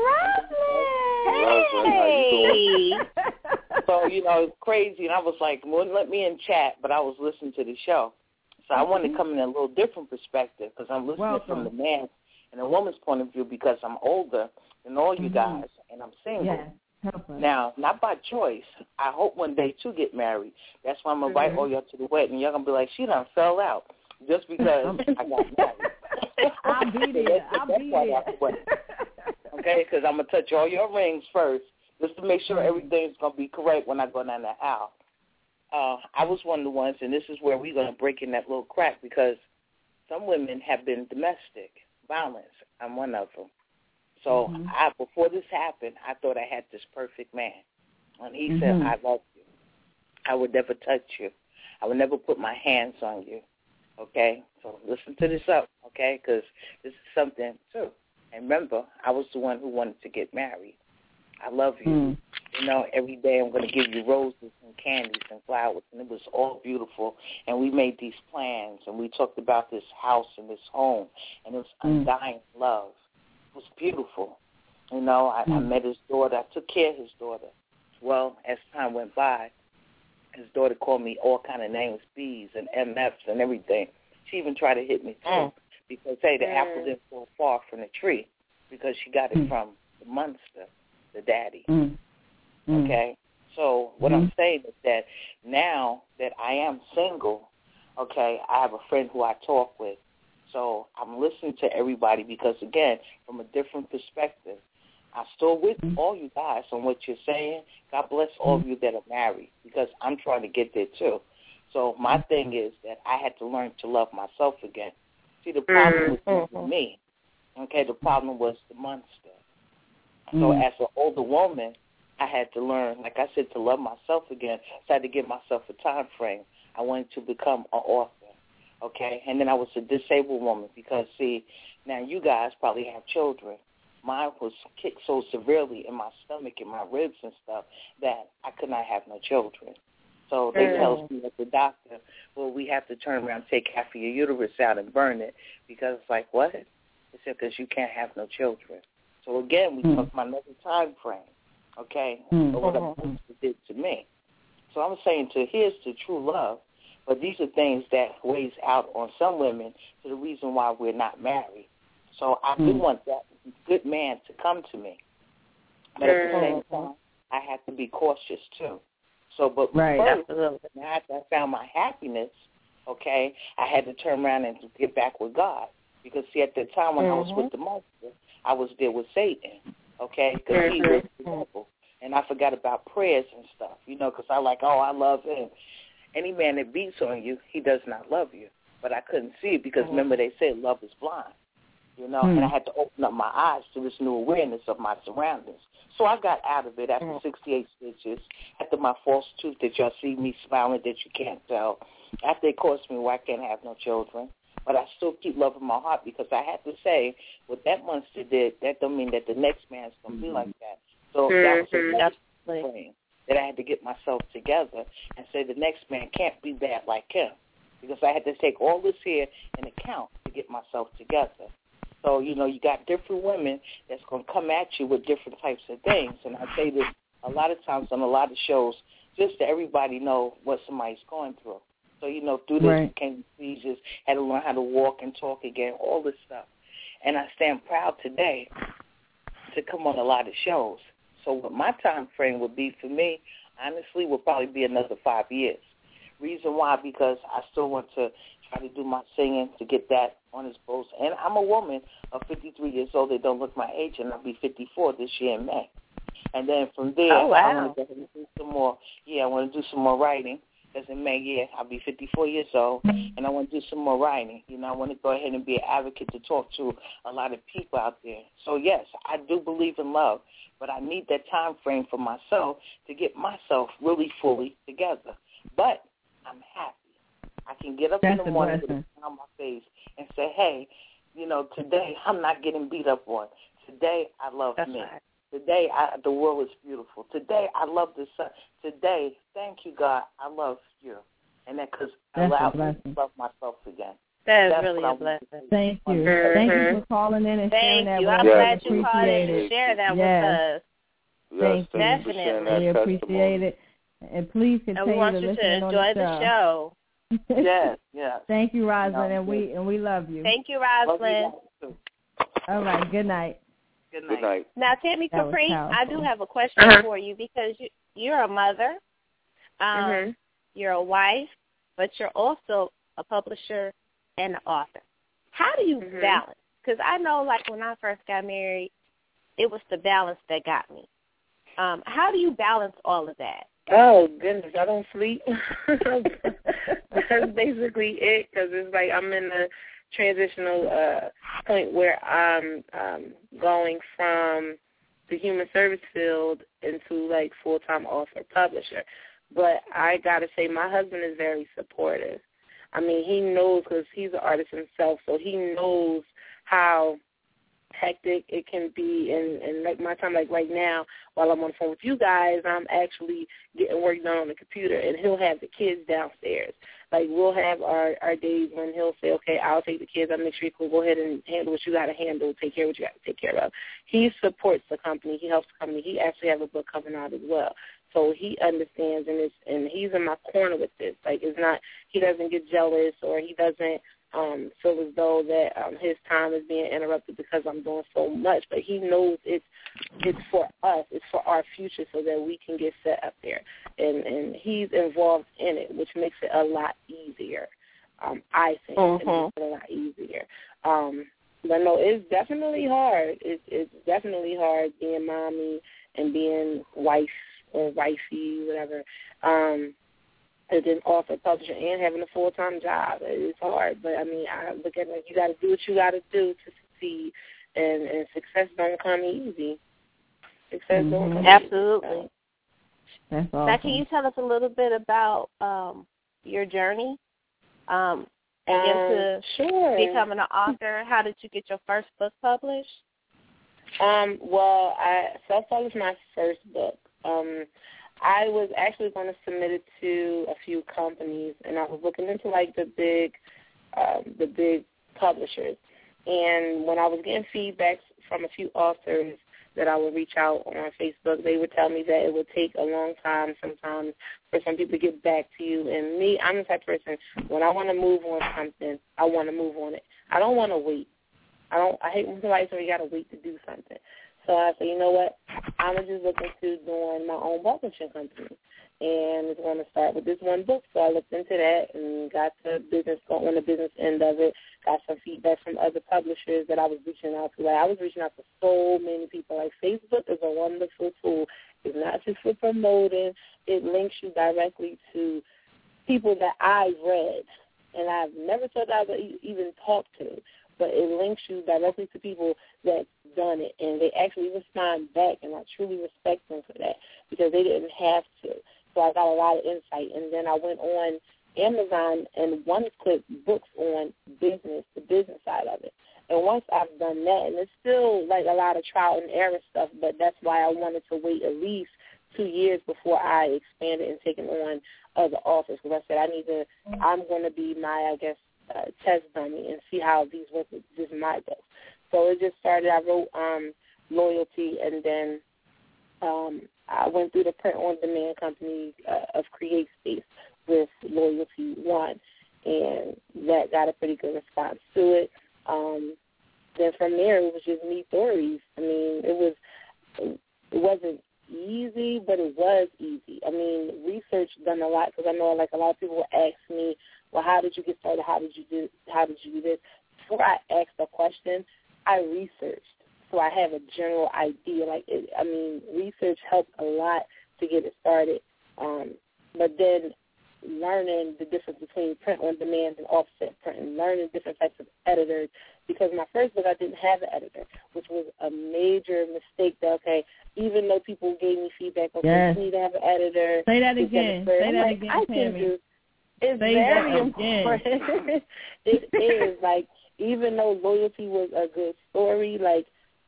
Rosalind, how you doing? So, it's crazy, and I was like, wouldn't let me in chat, but I was listening to the show. So I wanted to come in a little different perspective, because I'm listening from the man and the woman's point of view, because I'm older than all you guys, and I'm single. Yeah. Now, not by choice. I hope one day to get married. That's why I'm going to invite all y'all to the wedding. Y'all going to be like, she done fell out just because I got married. I'll be there. Okay, because I'm going to touch all your rings first just to make sure everything's going to be correct when I go down the aisle. I was one of the ones, and this is where we're going to break in that little crack, because some women have been domestic violence. I'm one of them. So before this happened, I thought I had this perfect man. And he said, I love you. I would never touch you. I would never put my hands on you. Okay? So listen to this up, okay? Because this is something, too. And remember, I was the one who wanted to get married. I love you. Every day I'm going to give you roses and candies and flowers. And it was all beautiful. And we made these plans, and we talked about this house and this home. And it was undying love. It was beautiful. I met his daughter. I took care of his daughter. Well, as time went by, his daughter called me all kind of names, B's and MFs and everything. She even tried to hit me, too, because, hey, the apple didn't fall far from the tree, because she got it from the monster, the daddy. Okay? So what I'm saying is that now that I am single, okay, I have a friend who I talk with. So I'm listening to everybody because, again, from a different perspective, I'm still with all you guys on what you're saying. God bless all of you that are married, because I'm trying to get there too. So my thing is that I had to learn to love myself again. See, the problem was not me. Okay, the problem was the monster. So as an older woman, I had to learn, like I said, to love myself again. So I had to give myself a time frame. I wanted to become an author. Okay, and then I was a disabled woman because, see, now you guys probably have children. Mine was kicked so severely in my stomach and my ribs and stuff that I could not have no children. So they tell me at the doctor, well, we have to turn around and take half of your uterus out and burn it, because it's like, what? They said, because you can't have no children. So, again, we took my another time frame, okay, of what a monster did to me. So I'm saying here's the true love. But these are things that weighs out on some women to the reason why we're not married. So I do want that good man to come to me. But at the same time, I have to be cautious, too. So, but first, after I found my happiness, okay, I had to turn around and get back with God. Because, see, at the time when I was with the monster, I was there with Satan, okay, because he was the devil. And I forgot about prayers and stuff, you know, because I I love him. Any man that beats on you, he does not love you. But I couldn't see it because, remember, they said love is blind, you know, and I had to open up my eyes to this new awareness of my surroundings. So I got out of it after 68 stitches, after my false tooth that y'all see me smiling that you can't tell, after it cost me why I can't have no children. But I still keep loving my heart because I have to say, what that monster did, that don't mean that the next man's going to be like that. So that was another thing that I had to get myself together and say the next man can't be bad like him, because I had to take all this here in account to get myself together. So, you know, you got different women that's going to come at you with different types of things. And I say this a lot of times on a lot of shows just to everybody know what somebody's going through. So, you know, through this became seizures, had to learn how to walk and talk again, all this stuff. And I stand proud today to come on a lot of shows. So what my time frame would be for me, honestly, would probably be another 5 years. Reason why, because I still want to try to do my singing to get that on his post. And I'm a woman of 53 years old. They don't look my age, and I'll be 54 this year in May. And then from there, I want to do some more. Yeah, I want to do some more writing. Because in May, I'll be 54 years old, and I want to do some more writing. You know, I want to go ahead and be an advocate to talk to a lot of people out there. So, yes, I do believe in love, but I need that time frame for myself to get myself really fully together. But I'm happy. I can get up in the morning with a smile on my face and say, hey, you know, today I'm not getting beat up on. Today I love me. Right. Today the world is beautiful. Today I love the sun. Today, thank you, God, I love you. And that because I allow me to love myself again. That's really a blessing. Thank you. Thank you for calling in and sharing that with us. I'm glad you called in and shared that with us. Thank you. Definitely. We appreciate it. And please continue we want to you listen to enjoy the show. Yes. Thank you, Rosalind, and we love you. Thank you, Rosalind. All right. Good night. Good night. Now, Tammy Capri, I do have a question for you because you're a mother, you're a wife, but you're also a publisher and an author. How do you balance? Because I know, like, when I first got married, it was the balance that got me. How do you balance all of that? Oh, goodness, I don't sleep. That's basically it, because it's like I'm in a transitional point where I'm going from the human service field into, like, full-time author publisher. But I got to say, my husband is very supportive. I mean, he knows, because he's an artist himself, so he knows how hectic it can be, and like my time, like right now, while I'm on the phone with you guys, I'm actually getting work done on the computer, and he'll have the kids downstairs. Like, we'll have our days when he'll say, okay, I'll take the kids, I'll make sure you can go ahead and handle what you got to handle, take care of what you got to take care of. He supports the company, he helps the company. He actually has a book coming out as well. So he understands, and he's in my corner with this. Like, it's not, he doesn't get jealous, or he doesn't feel as though that his time is being interrupted because I'm doing so much. But he knows it's for us, it's for our future, so that we can get set up there. And he's involved in it, which makes it a lot easier. I think it makes it a lot easier. But no, it's definitely hard. It's definitely hard being mommy and being wife or wifey, whatever. And then author, publisher, and having a full-time job. It's hard, but, I mean, I look at it like you got to do what you got to do to succeed, and success don't come easy. Success don't come Absolutely. easy. That's awesome. Now, can you tell us a little bit about your journey into becoming an author? How did you get your first book published? Well, I self-published my first book. I was actually going to submit it to a few companies, and I was looking into, like, the big publishers. And when I was getting feedback from a few authors, that I would reach out on Facebook, they would tell me that it would take a long time sometimes for some people to get back to you. And me, I'm the type of person, when I want to move on something, I want to move on it. I don't want to wait. I hate when somebody says you got to wait to do something. So I say, you know what, I'm just looking to doing my own publishing company. And it's going to start with this one book. So I looked into that and got the business on the business end of it, got some feedback from other publishers that I was reaching out to. Like, I was reaching out to so many people. Like, Facebook is a wonderful tool. It's not just for promoting. It links you directly to people that I've read, and I've never thought I would even talk to. But it links you directly to people that's done it, and they actually respond back, and I truly respect them for that because they didn't have to. So I got a lot of insight. And then I went on Amazon and one-click books on business, the business side of it. And once I've done that, and it's still like a lot of trial and error stuff, but that's why I wanted to wait at least 2 years before I expanded and taken on other authors. Because I said I'm going to be my, test dummy and see how these work with just my books. So it just started. I wrote Loyalty, and then I went through the print-on-demand company of CreateSpace with Loyalty 1, and that got a pretty good response to it. Then from there, it was just me stories. I mean, it wasn't easy, but it was easy. I mean, research done a lot because I know like a lot of people will ask me, well, how did you get started? How did you do this? Before I asked a question, I researched. So I have a general idea. Research helps a lot to get it started. But then learning the difference between print-on-demand and offset print and learning different types of editors. Because my first book, I didn't have an editor, which was a major mistake that, even though people gave me feedback, you need to have an editor. Say that again. I can do. It's very important. It is. Like, even though Loyalty was a good story, like,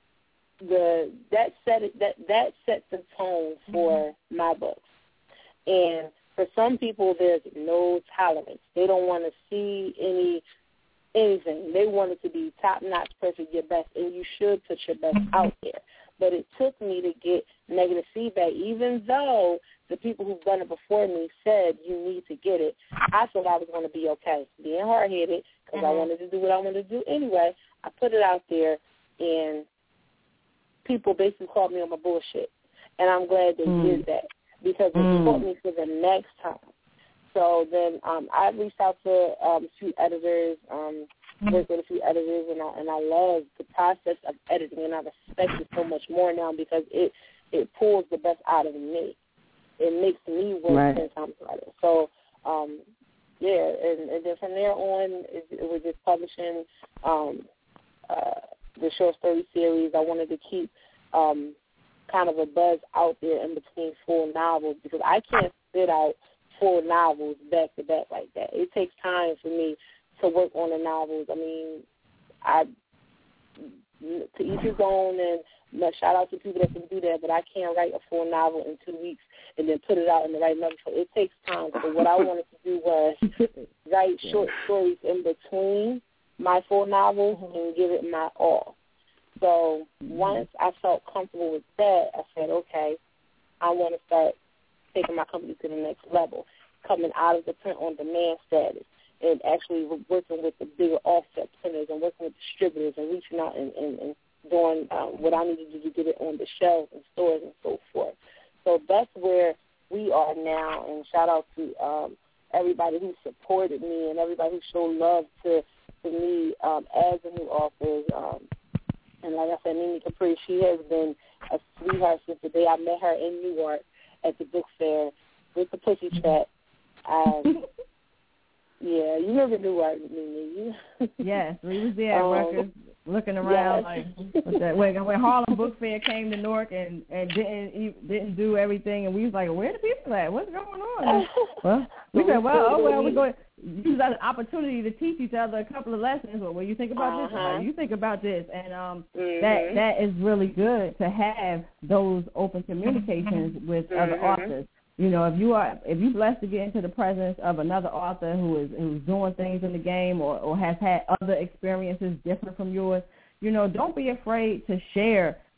that sets the tone for my books. And for some people, there's no tolerance. They don't want to see anything. They want it to be top-notch, perfect, your best, and you should put your best out there. But it took me to get negative feedback, even though the people who've done it before me said you need to get it. I thought I was going to be okay, being hard-headed, because I wanted to do what I wanted to do anyway. I put it out there, and people basically called me on my bullshit. And I'm glad they did that because it taught me for the next time. So then I reached out to a few editors, worked with a few editors, and I love the process of editing, and I respect it so much more now because it pulls the best out of me. It makes me work 10 times harder. So, and then from there on, it was just publishing the short story series. I wanted to keep kind of a buzz out there in between full novels because I can't spit out full novels back to back like that. It takes time for me to work on the novels. I mean, to each his own, and shout out to people that can do that, but I can't write a full novel in 2 weeks and then put it out in the right number. So it takes time. So what I wanted to do was write short stories in between my full novels and give it my all. So once I felt comfortable with that, I said, okay, I want to start taking my company to the next level, coming out of the print-on-demand status and actually working with the bigger offset printers and working with distributors and reaching out and doing what I need to do to get it on the shelves and stores and so forth. So that's where we are now, and shout out to everybody who supported me and everybody who showed love to me as a new author. And like I said, Mimi Capri, she has been a sweetheart since the day I met her in New York at the book fair with the Pussy Trap. Yeah, you remember Newark, Mimi? Yes, we was there at Rutgers looking around when Harlem Book Fair came to Newark and didn't do everything, and we was like, where the people at? What's going on? Well, we said, we're going to use that as an opportunity to teach each other a couple of lessons. Well, what do you think about this? How do you think about this? And that is really good to have those open communications with other authors. You know, if you're blessed to get into the presence of another author who's doing things in the game or has had other experiences different from yours, you know, don't be afraid to share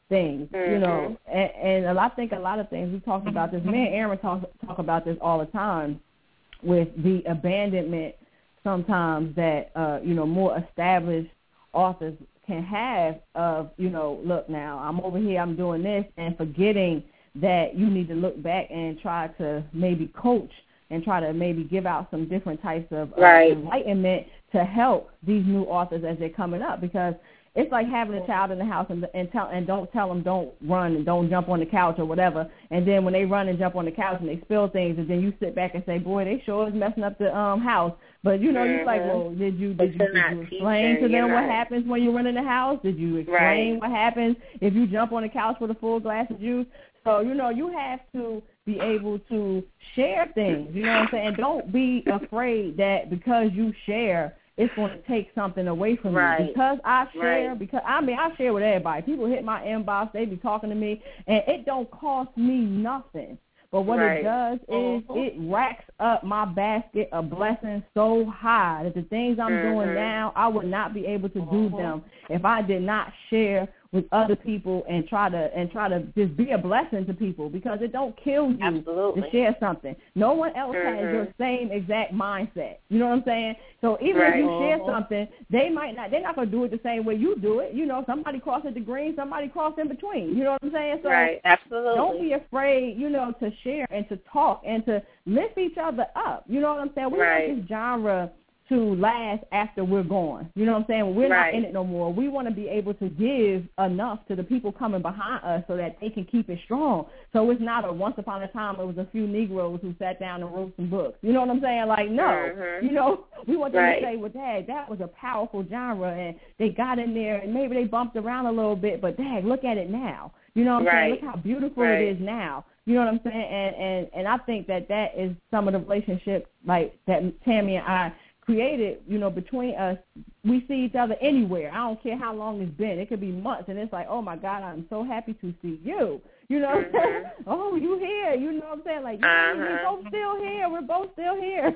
things, you know, and I think a lot of things, we talked about this, me and Aaron talk about this all the time with the abandonment sometimes that, you know, more established authors can have of, you know, look now, I'm over here, I'm doing this, and forgetting that you need to look back and try to maybe coach and try to maybe give out some different types of enlightenment to help these new authors as they're coming up, because it's like having a child in the house and don't tell them don't run and don't jump on the couch or whatever, and then when they run and jump on the couch and they spill things, and then you sit back and say, boy, they sure is messing up the house. But, you know, you're like, well, did you explain to them what happens when you run in the house? Did you explain what happens if you jump on the couch with a full glass of juice? So, you know, you have to be able to share things, you know what I'm saying? Don't be afraid that because you share, it's going to take something away from you. Because I share, I share with everybody. People hit my inbox, they be talking to me, and it don't cost me nothing. But what it does is it racks up my basket of blessings so high that the things I'm doing now, I would not be able to do them if I did not share with other people and try to just be a blessing to people, because it don't kill you to share something. No one else has your same exact mindset. You know what I'm saying? So even if you share something, they're not going to do it the same way you do it. You know, somebody crosses the green, somebody crosses in between. You know what I'm saying? So don't be afraid, you know, to share and to talk and to lift each other up. You know what I'm saying? We want this genre to last after we're gone. You know what I'm saying? We're not in it no more. We want to be able to give enough to the people coming behind us so that they can keep it strong. So it's not a once upon a time it was a few Negroes who sat down and wrote some books. You know what I'm saying? Like, no. You know, we want them to say, well, Dad, that was a powerful genre, and they got in there, and maybe they bumped around a little bit, but, Dad, look at it now. You know what I'm saying? Look how beautiful it is now. You know what I'm saying? And I think that is some of the relationships, like, that Tammy and I created, you know, between us. We see each other anywhere. I don't care how long it's been. It could be months, and it's like, oh, my God, I'm so happy to see you. You know what I'm saying? Oh, you here. You know what I'm saying? Like, we're both still here. We're both still here.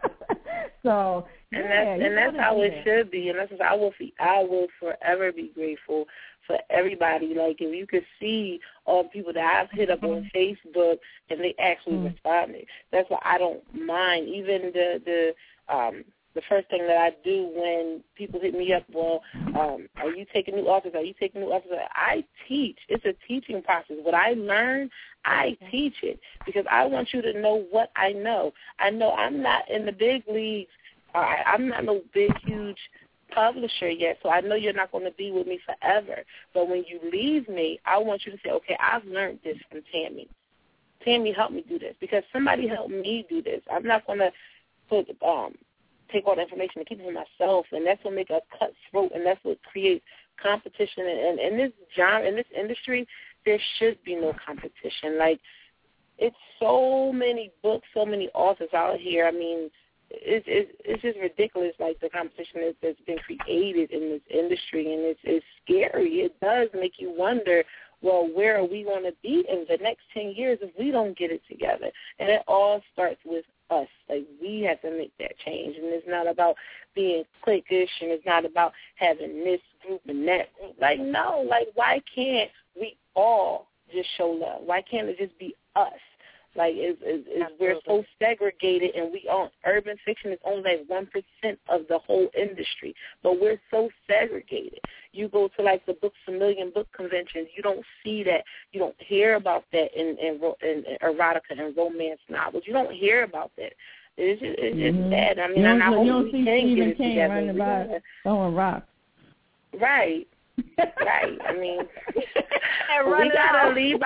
So, and that's how it should be. And that's what I will forever be grateful for everybody. Like, if you could see all the people that I've hit up on Facebook and they actually responded, that's why I don't mind. Even the first thing that I do when people hit me up, well, are you taking new authors? Are you taking new authors? I teach. It's a teaching process. What I learn, I teach it, because I want you to know what I know. I know I'm not in the big leagues. I'm not no big, huge publisher yet, so I know you're not going to be with me forever. But when you leave me, I want you to say, okay, I've learned this from Tammy. Tammy helped me do this because somebody helped me do this. I'm not going to take all the information and keep it for myself, and that's what makes us cutthroat, and that's what creates competition. And in this genre, in this industry, there should be no competition. Like, it's so many books, so many authors out here. I mean, it's just ridiculous, like the competition that's been created in this industry, and it's scary. It does make you wonder, well, where are we going to be in the next 10 years if we don't get it together? And it all starts with us. Like, we have to make that change, and it's not about being cliquish, and it's not about having this group and that group. Like, no, like, why can't we all just show love? Why can't it just be us? Like, we're so segregated, and urban fiction is only like 1% of the whole industry, but we're so segregated. You go to, like, the Books A Million book conventions, you don't see that. You don't hear about that in erotica and romance novels. You don't hear about that. It's just sad. I mean, I hope we can get it together. Running about throwing rocks. Right. Right. I mean, we gotta lead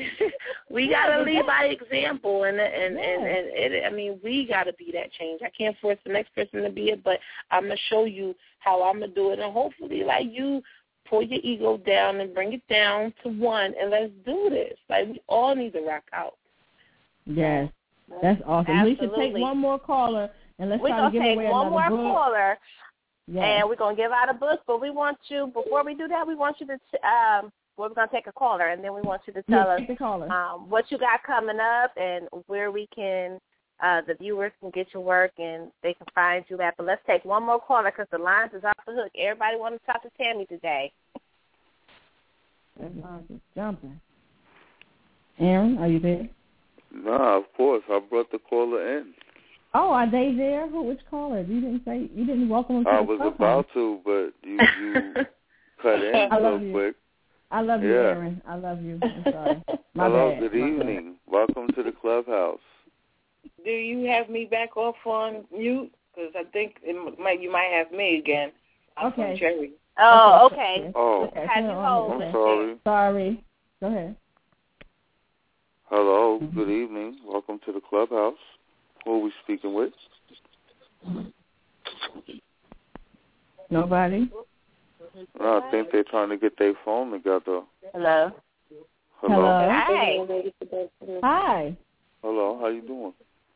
by example, and I mean, we gotta be that change. I can't force the next person to be it, but I'm gonna show you how I'm gonna do it, and hopefully, like, you pull your ego down and bring it down to one, and let's do this. Like, we all need to rock out. Yes, that's awesome. Absolutely. We should take one more caller, and let's try to give away another book. We're gonna take one more caller. Yes. And we're going to give out a book, but we want you, before we do that, we want you to, we're going to take a caller, and then we want you to tell us what you got coming up and where we can, the viewers can get your work and they can find you at. But let's take one more caller because the lines is off the hook. Everybody wants to talk to Tammy today. That line is jumping. Aaron, are you there? No, of course. I brought the caller in. Oh, are they there? Which caller? You didn't welcome them to the I was about to, but you cut in real quick. I love you, Aaron. I love you. I'm sorry. Hello, good evening. Welcome to the clubhouse. Do you have me back off on mute? Because I think you might have me again. Okay. Cherry. Oh, okay. Oh, I'm sorry. Sorry. Go ahead. Hello, good evening. Welcome to the clubhouse. Who are we speaking with? Nobody? No, I think they're trying to get their phone together. Hello. Hello. Hi. Hi. Hello, how you doing?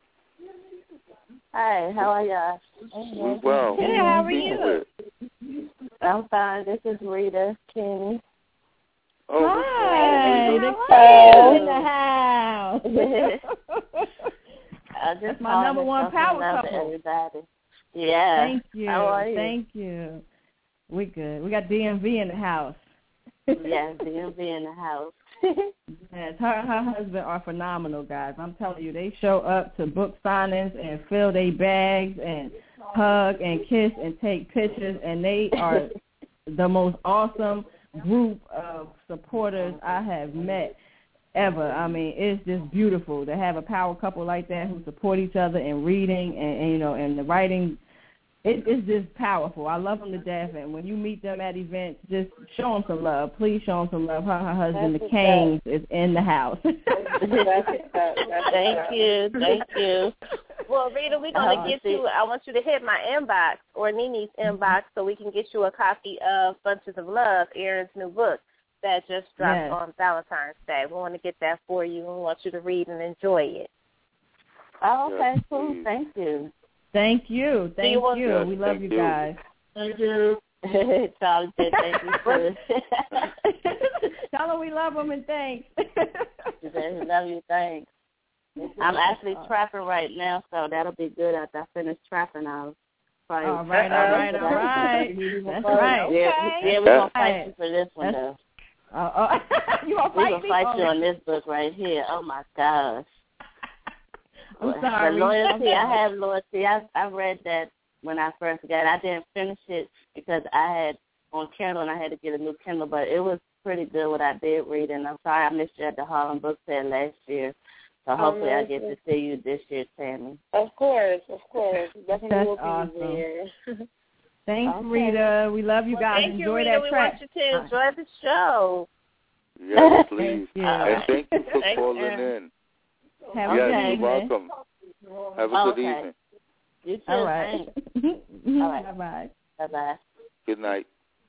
Hi, how are y'all? We well. Good, how are you? I'm fine. This is Rita Kenny. Oh, hi. The in the house. That's my number one power couple. Everybody. Yeah. Thank you. How are you? Thank you. We good. We got DMV in the house. Yes, DMV in the house. Yes, her husband are phenomenal, guys. I'm telling you, they show up to book signings and fill their bags and hug and kiss and take pictures, and they are the most awesome group of supporters I have met ever. I mean, it's just beautiful to have a power couple like that who support each other in reading and the writing. It's just powerful. I love them to death, and when you meet them at events, just show them some love. Please show them some love. Her husband, the Canes, is in the house. Thank you. Well, Rita, we're going to get you, I want you to hit my inbox or Nini's inbox so we can get you a copy of Bunches of Love, Aaron's new book that just dropped on Valentine's Day. We want to get that for you, and we want you to read and enjoy it. Oh, okay, cool. Thank you. Thank you. Thank you. We love you guys. Thank you. Charlie said thank you, too. Tell them we love them and thanks. We love you, thanks. I'm actually trapping right now, so that'll be good after I finish trapping. All right. All right. That's right. Yeah, we're going to fight you for this one, though. You going to fight me? We're going to fight you on this book right here. Oh, my gosh. I'm sorry. The loyalty, I have loyalty. I read that when I first got it. I didn't finish it because I had on Kindle and I had to get a new Kindle, but it was pretty good what I did read. And I'm sorry I missed you at the Harlem Book Fair last year. So hopefully I get to see you this year, Tammy. Of course. Definitely That's will be awesome. there. Thanks, Rita. We love you guys. Thank Enjoy you, Rita. that We track. want you to enjoy the show. Yes, please. Thank you. And thank you for calling in. Have you're welcome. Have a good evening. You too. All right. All right. Bye-bye. Bye-bye. Good night.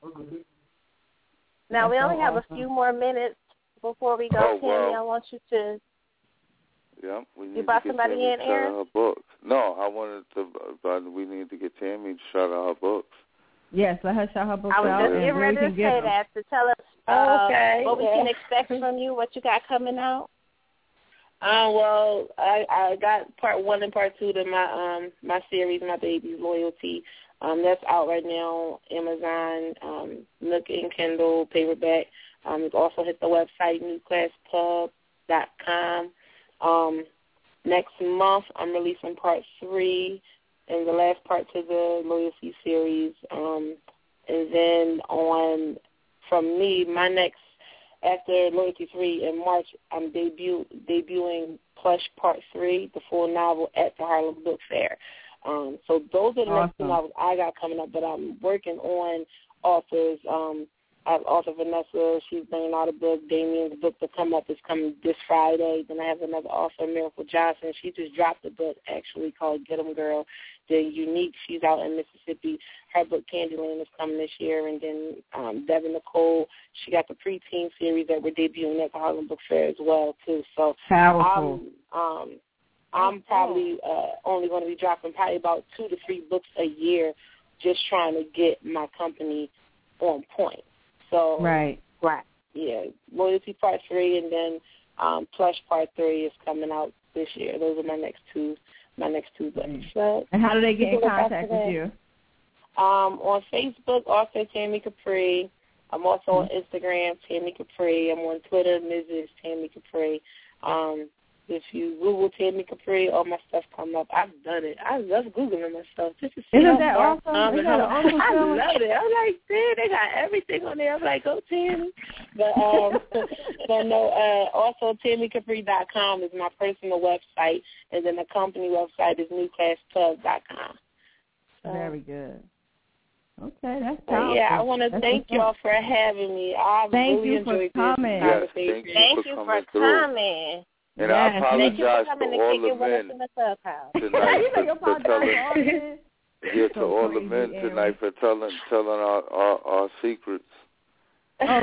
Now, we only have a few more minutes before we go, Tammy. I want you to... Yeah, we need you brought to get somebody Tammy in, to Aaron? shout out her books. No, I wanted to, we need to get Tammy to shout out her books. Yes, let her shout her books out. I was just getting ready to say that, to tell us what we can expect from you, what you got coming out. Well, I got part 1 and part 2 to my series, My Baby's Loyalty. That's out right now, Amazon, Nook and Kindle, paperback. It's also hit the website, newclasspub.com. Next month, I'm releasing part 3 and the last part to the Loyalty series. And then from me, my next, after Loyalty 3 in March, I'm debuting Plush Part 3, the full novel, at the Harlem Book Fair. So those are the next 2 novels I got coming up, but I'm working on authors. I have author Vanessa. She's bringing out a book. Damien's book to come up is coming this Friday. Then I have another author, Miracle Johnson. She just dropped a book, actually, called Get 'em Girl. The Unique. She's out in Mississippi. Her book, Candyland, is coming this year. And then Devin Nicole, she got the preteen series that we're debuting at the Harlem Book Fair as well, too. So powerful. I'm probably only going to be dropping probably about 2 to 3 books a year, just trying to get my company on point. So right. Yeah, Loyalty Part 3 and then Plush Part 3 is coming out this year. Those are my next two books. So, and how do they get in contact with you? On Facebook, author Tammy Capri. I'm also on Instagram, Tammy Capri. I'm on Twitter, Mrs. Tammy Capri. If you Google Tammy Capri, all my stuff come up. I've done it. I love Googling my stuff. Isn't that awesome? I love it. I'm like, man, they got everything on there. I'm like, go Tammy. But also TammyCapri.com is my personal website, and then the company website is newclasspub.com. Very good. Okay, that's powerful. Yeah, I want to thank y'all for having me. I really enjoyed this conversation. Thank you for coming. And I apologize to all the men tonight to all the men tonight for telling our secrets. Oh,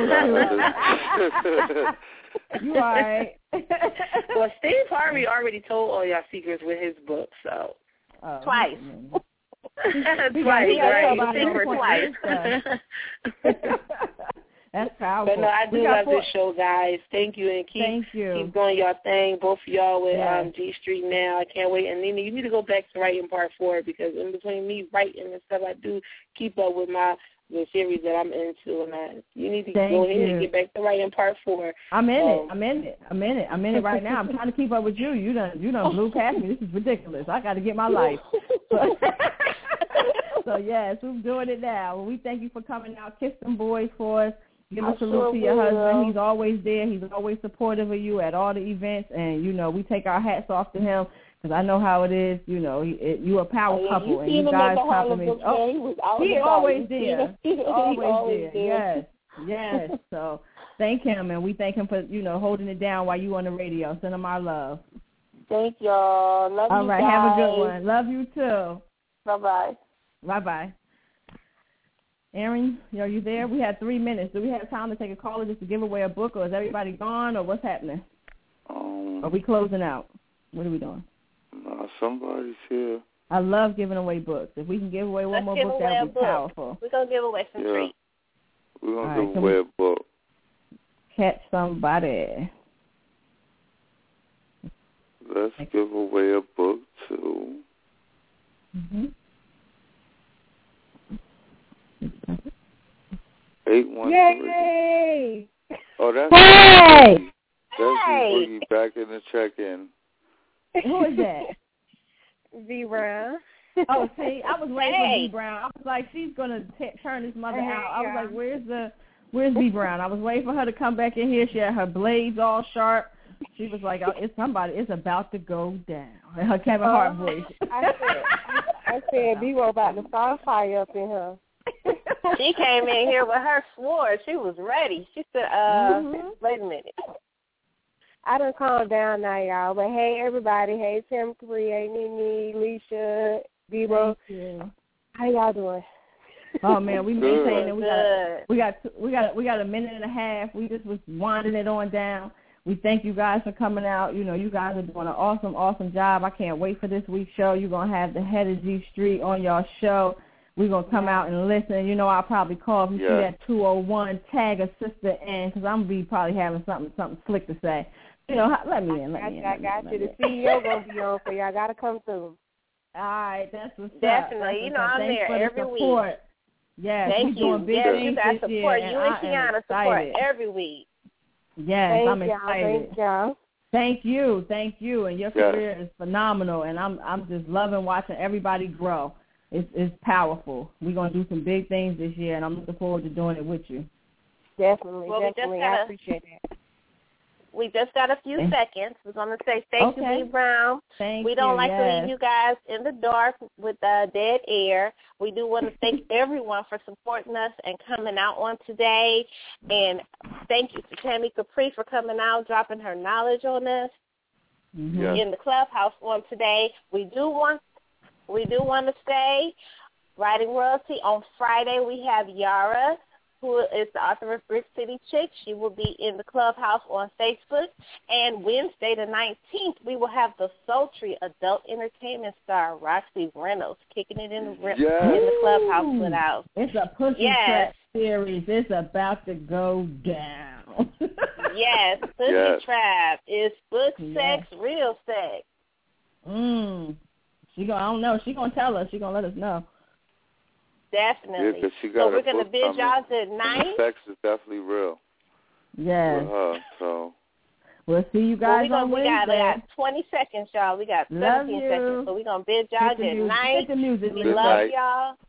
you all right? Well, Steve Harvey already told all y'all secrets with his book, so twice. Twice. That's powerful. But no, I do love this show, guys. Thank you, and keep doing your thing. Both of y'all with G Street now. I can't wait. And Nina, you need to go back to writing part 4 because in between me writing and stuff, I do keep up with the series that I'm into, and you need to go ahead and get back to writing part 4. I'm in it. I'm in it right now. I'm trying to keep up with you. You done blew past me. This is ridiculous. I got to get my life. So yes, we're doing it now. Well, we thank you for coming out. Kiss them boys for us. Give a salute to your husband. He's always there. He's always supportive of you at all the events, and we take our hats off to him. Because I know how it is, you a power couple, and you guys compliment. He always there. He always there. Yes. So thank him, and we thank him for holding it down while you on the radio. Send him our love. Thank y'all. Love you. All right, guys. have a good one. Love you too. Bye. Aaron, are you there? We had 3 minutes. Do we have time to take a call or just to give away a book, or is everybody gone, or what's happening? Are we closing out? What are we doing? No, somebody's here. I love giving away books. If we can give away one more book, that would be powerful. We're going to give away some treats. We're going to give away a book. Catch somebody. Let's give away a book to... Mm-hmm. 813. Yay! Oh, that's Hey! That's Boogie back in the check-in. Who is that? V Brown. Oh, see, I was waiting for V Brown. I was like, she's gonna turn this mother out. I was like, where's V Brown? I was waiting for her to come back in here. She had her blades all sharp. She was like, oh, it's about to go down. Her Kevin Hart voice. I said, B was about to start a fire up in her. She came in here with her sword. She was ready. She said, wait a minute. I done calmed down now, y'all. But hey, everybody. Hey, Tim Capri. Hey, Nene, Alicia, Bebo. How y'all doing? Oh man, we maintain it. We got a minute and a half. We just was winding it on down. We thank you guys for coming out. You guys are doing an awesome job. I can't wait for this week's show. You're gonna have the head of G Street on your show. We're going to come out and listen. I'll probably call if you see that 201, tag a sister in, because I'm going to be probably having something slick to say. Let me in. I got you. The CEO going to be on for you. I got to come through. All right, that's what's Definitely. up. I'm there every week. Yes, thank you. Doing big things you guys this support. Year, You and Tiana support every week. Yes, I'm excited. Thank y'all. Thank you. And your career is phenomenal, and I'm just loving watching everybody grow. It's powerful. We're going to do some big things this year, and I'm looking forward to doing it with you. Definitely. I appreciate that. We just got a few seconds. We're going to say thank you, B. Brown. We don't like to leave you guys in the dark with dead air. We do want to thank everyone for supporting us and coming out on today. And thank you to Tammy Capri for coming out, dropping her knowledge on us in the clubhouse on today. We do want to say, Writing Royalty, on Friday we have Yara, who is the author of Brick City Chicks. She will be in the clubhouse on Facebook. And Wednesday the 19th, we will have the sultry adult entertainment star, Roxy Reynolds, kicking it in the clubhouse with us. It's a pussy trap series. It's about to go down. Yes, pussy trap. It's book sex, real sex. I don't know. She's going to tell us. She's going to let us know. Definitely. Yeah, she got so we're going to bid y'all good night. Sex is definitely real. Yes. For her, so. We'll see you guys on Wednesday. We got 20 seconds, y'all. We got 17 seconds. So we're going to bid y'all good night. We love y'all.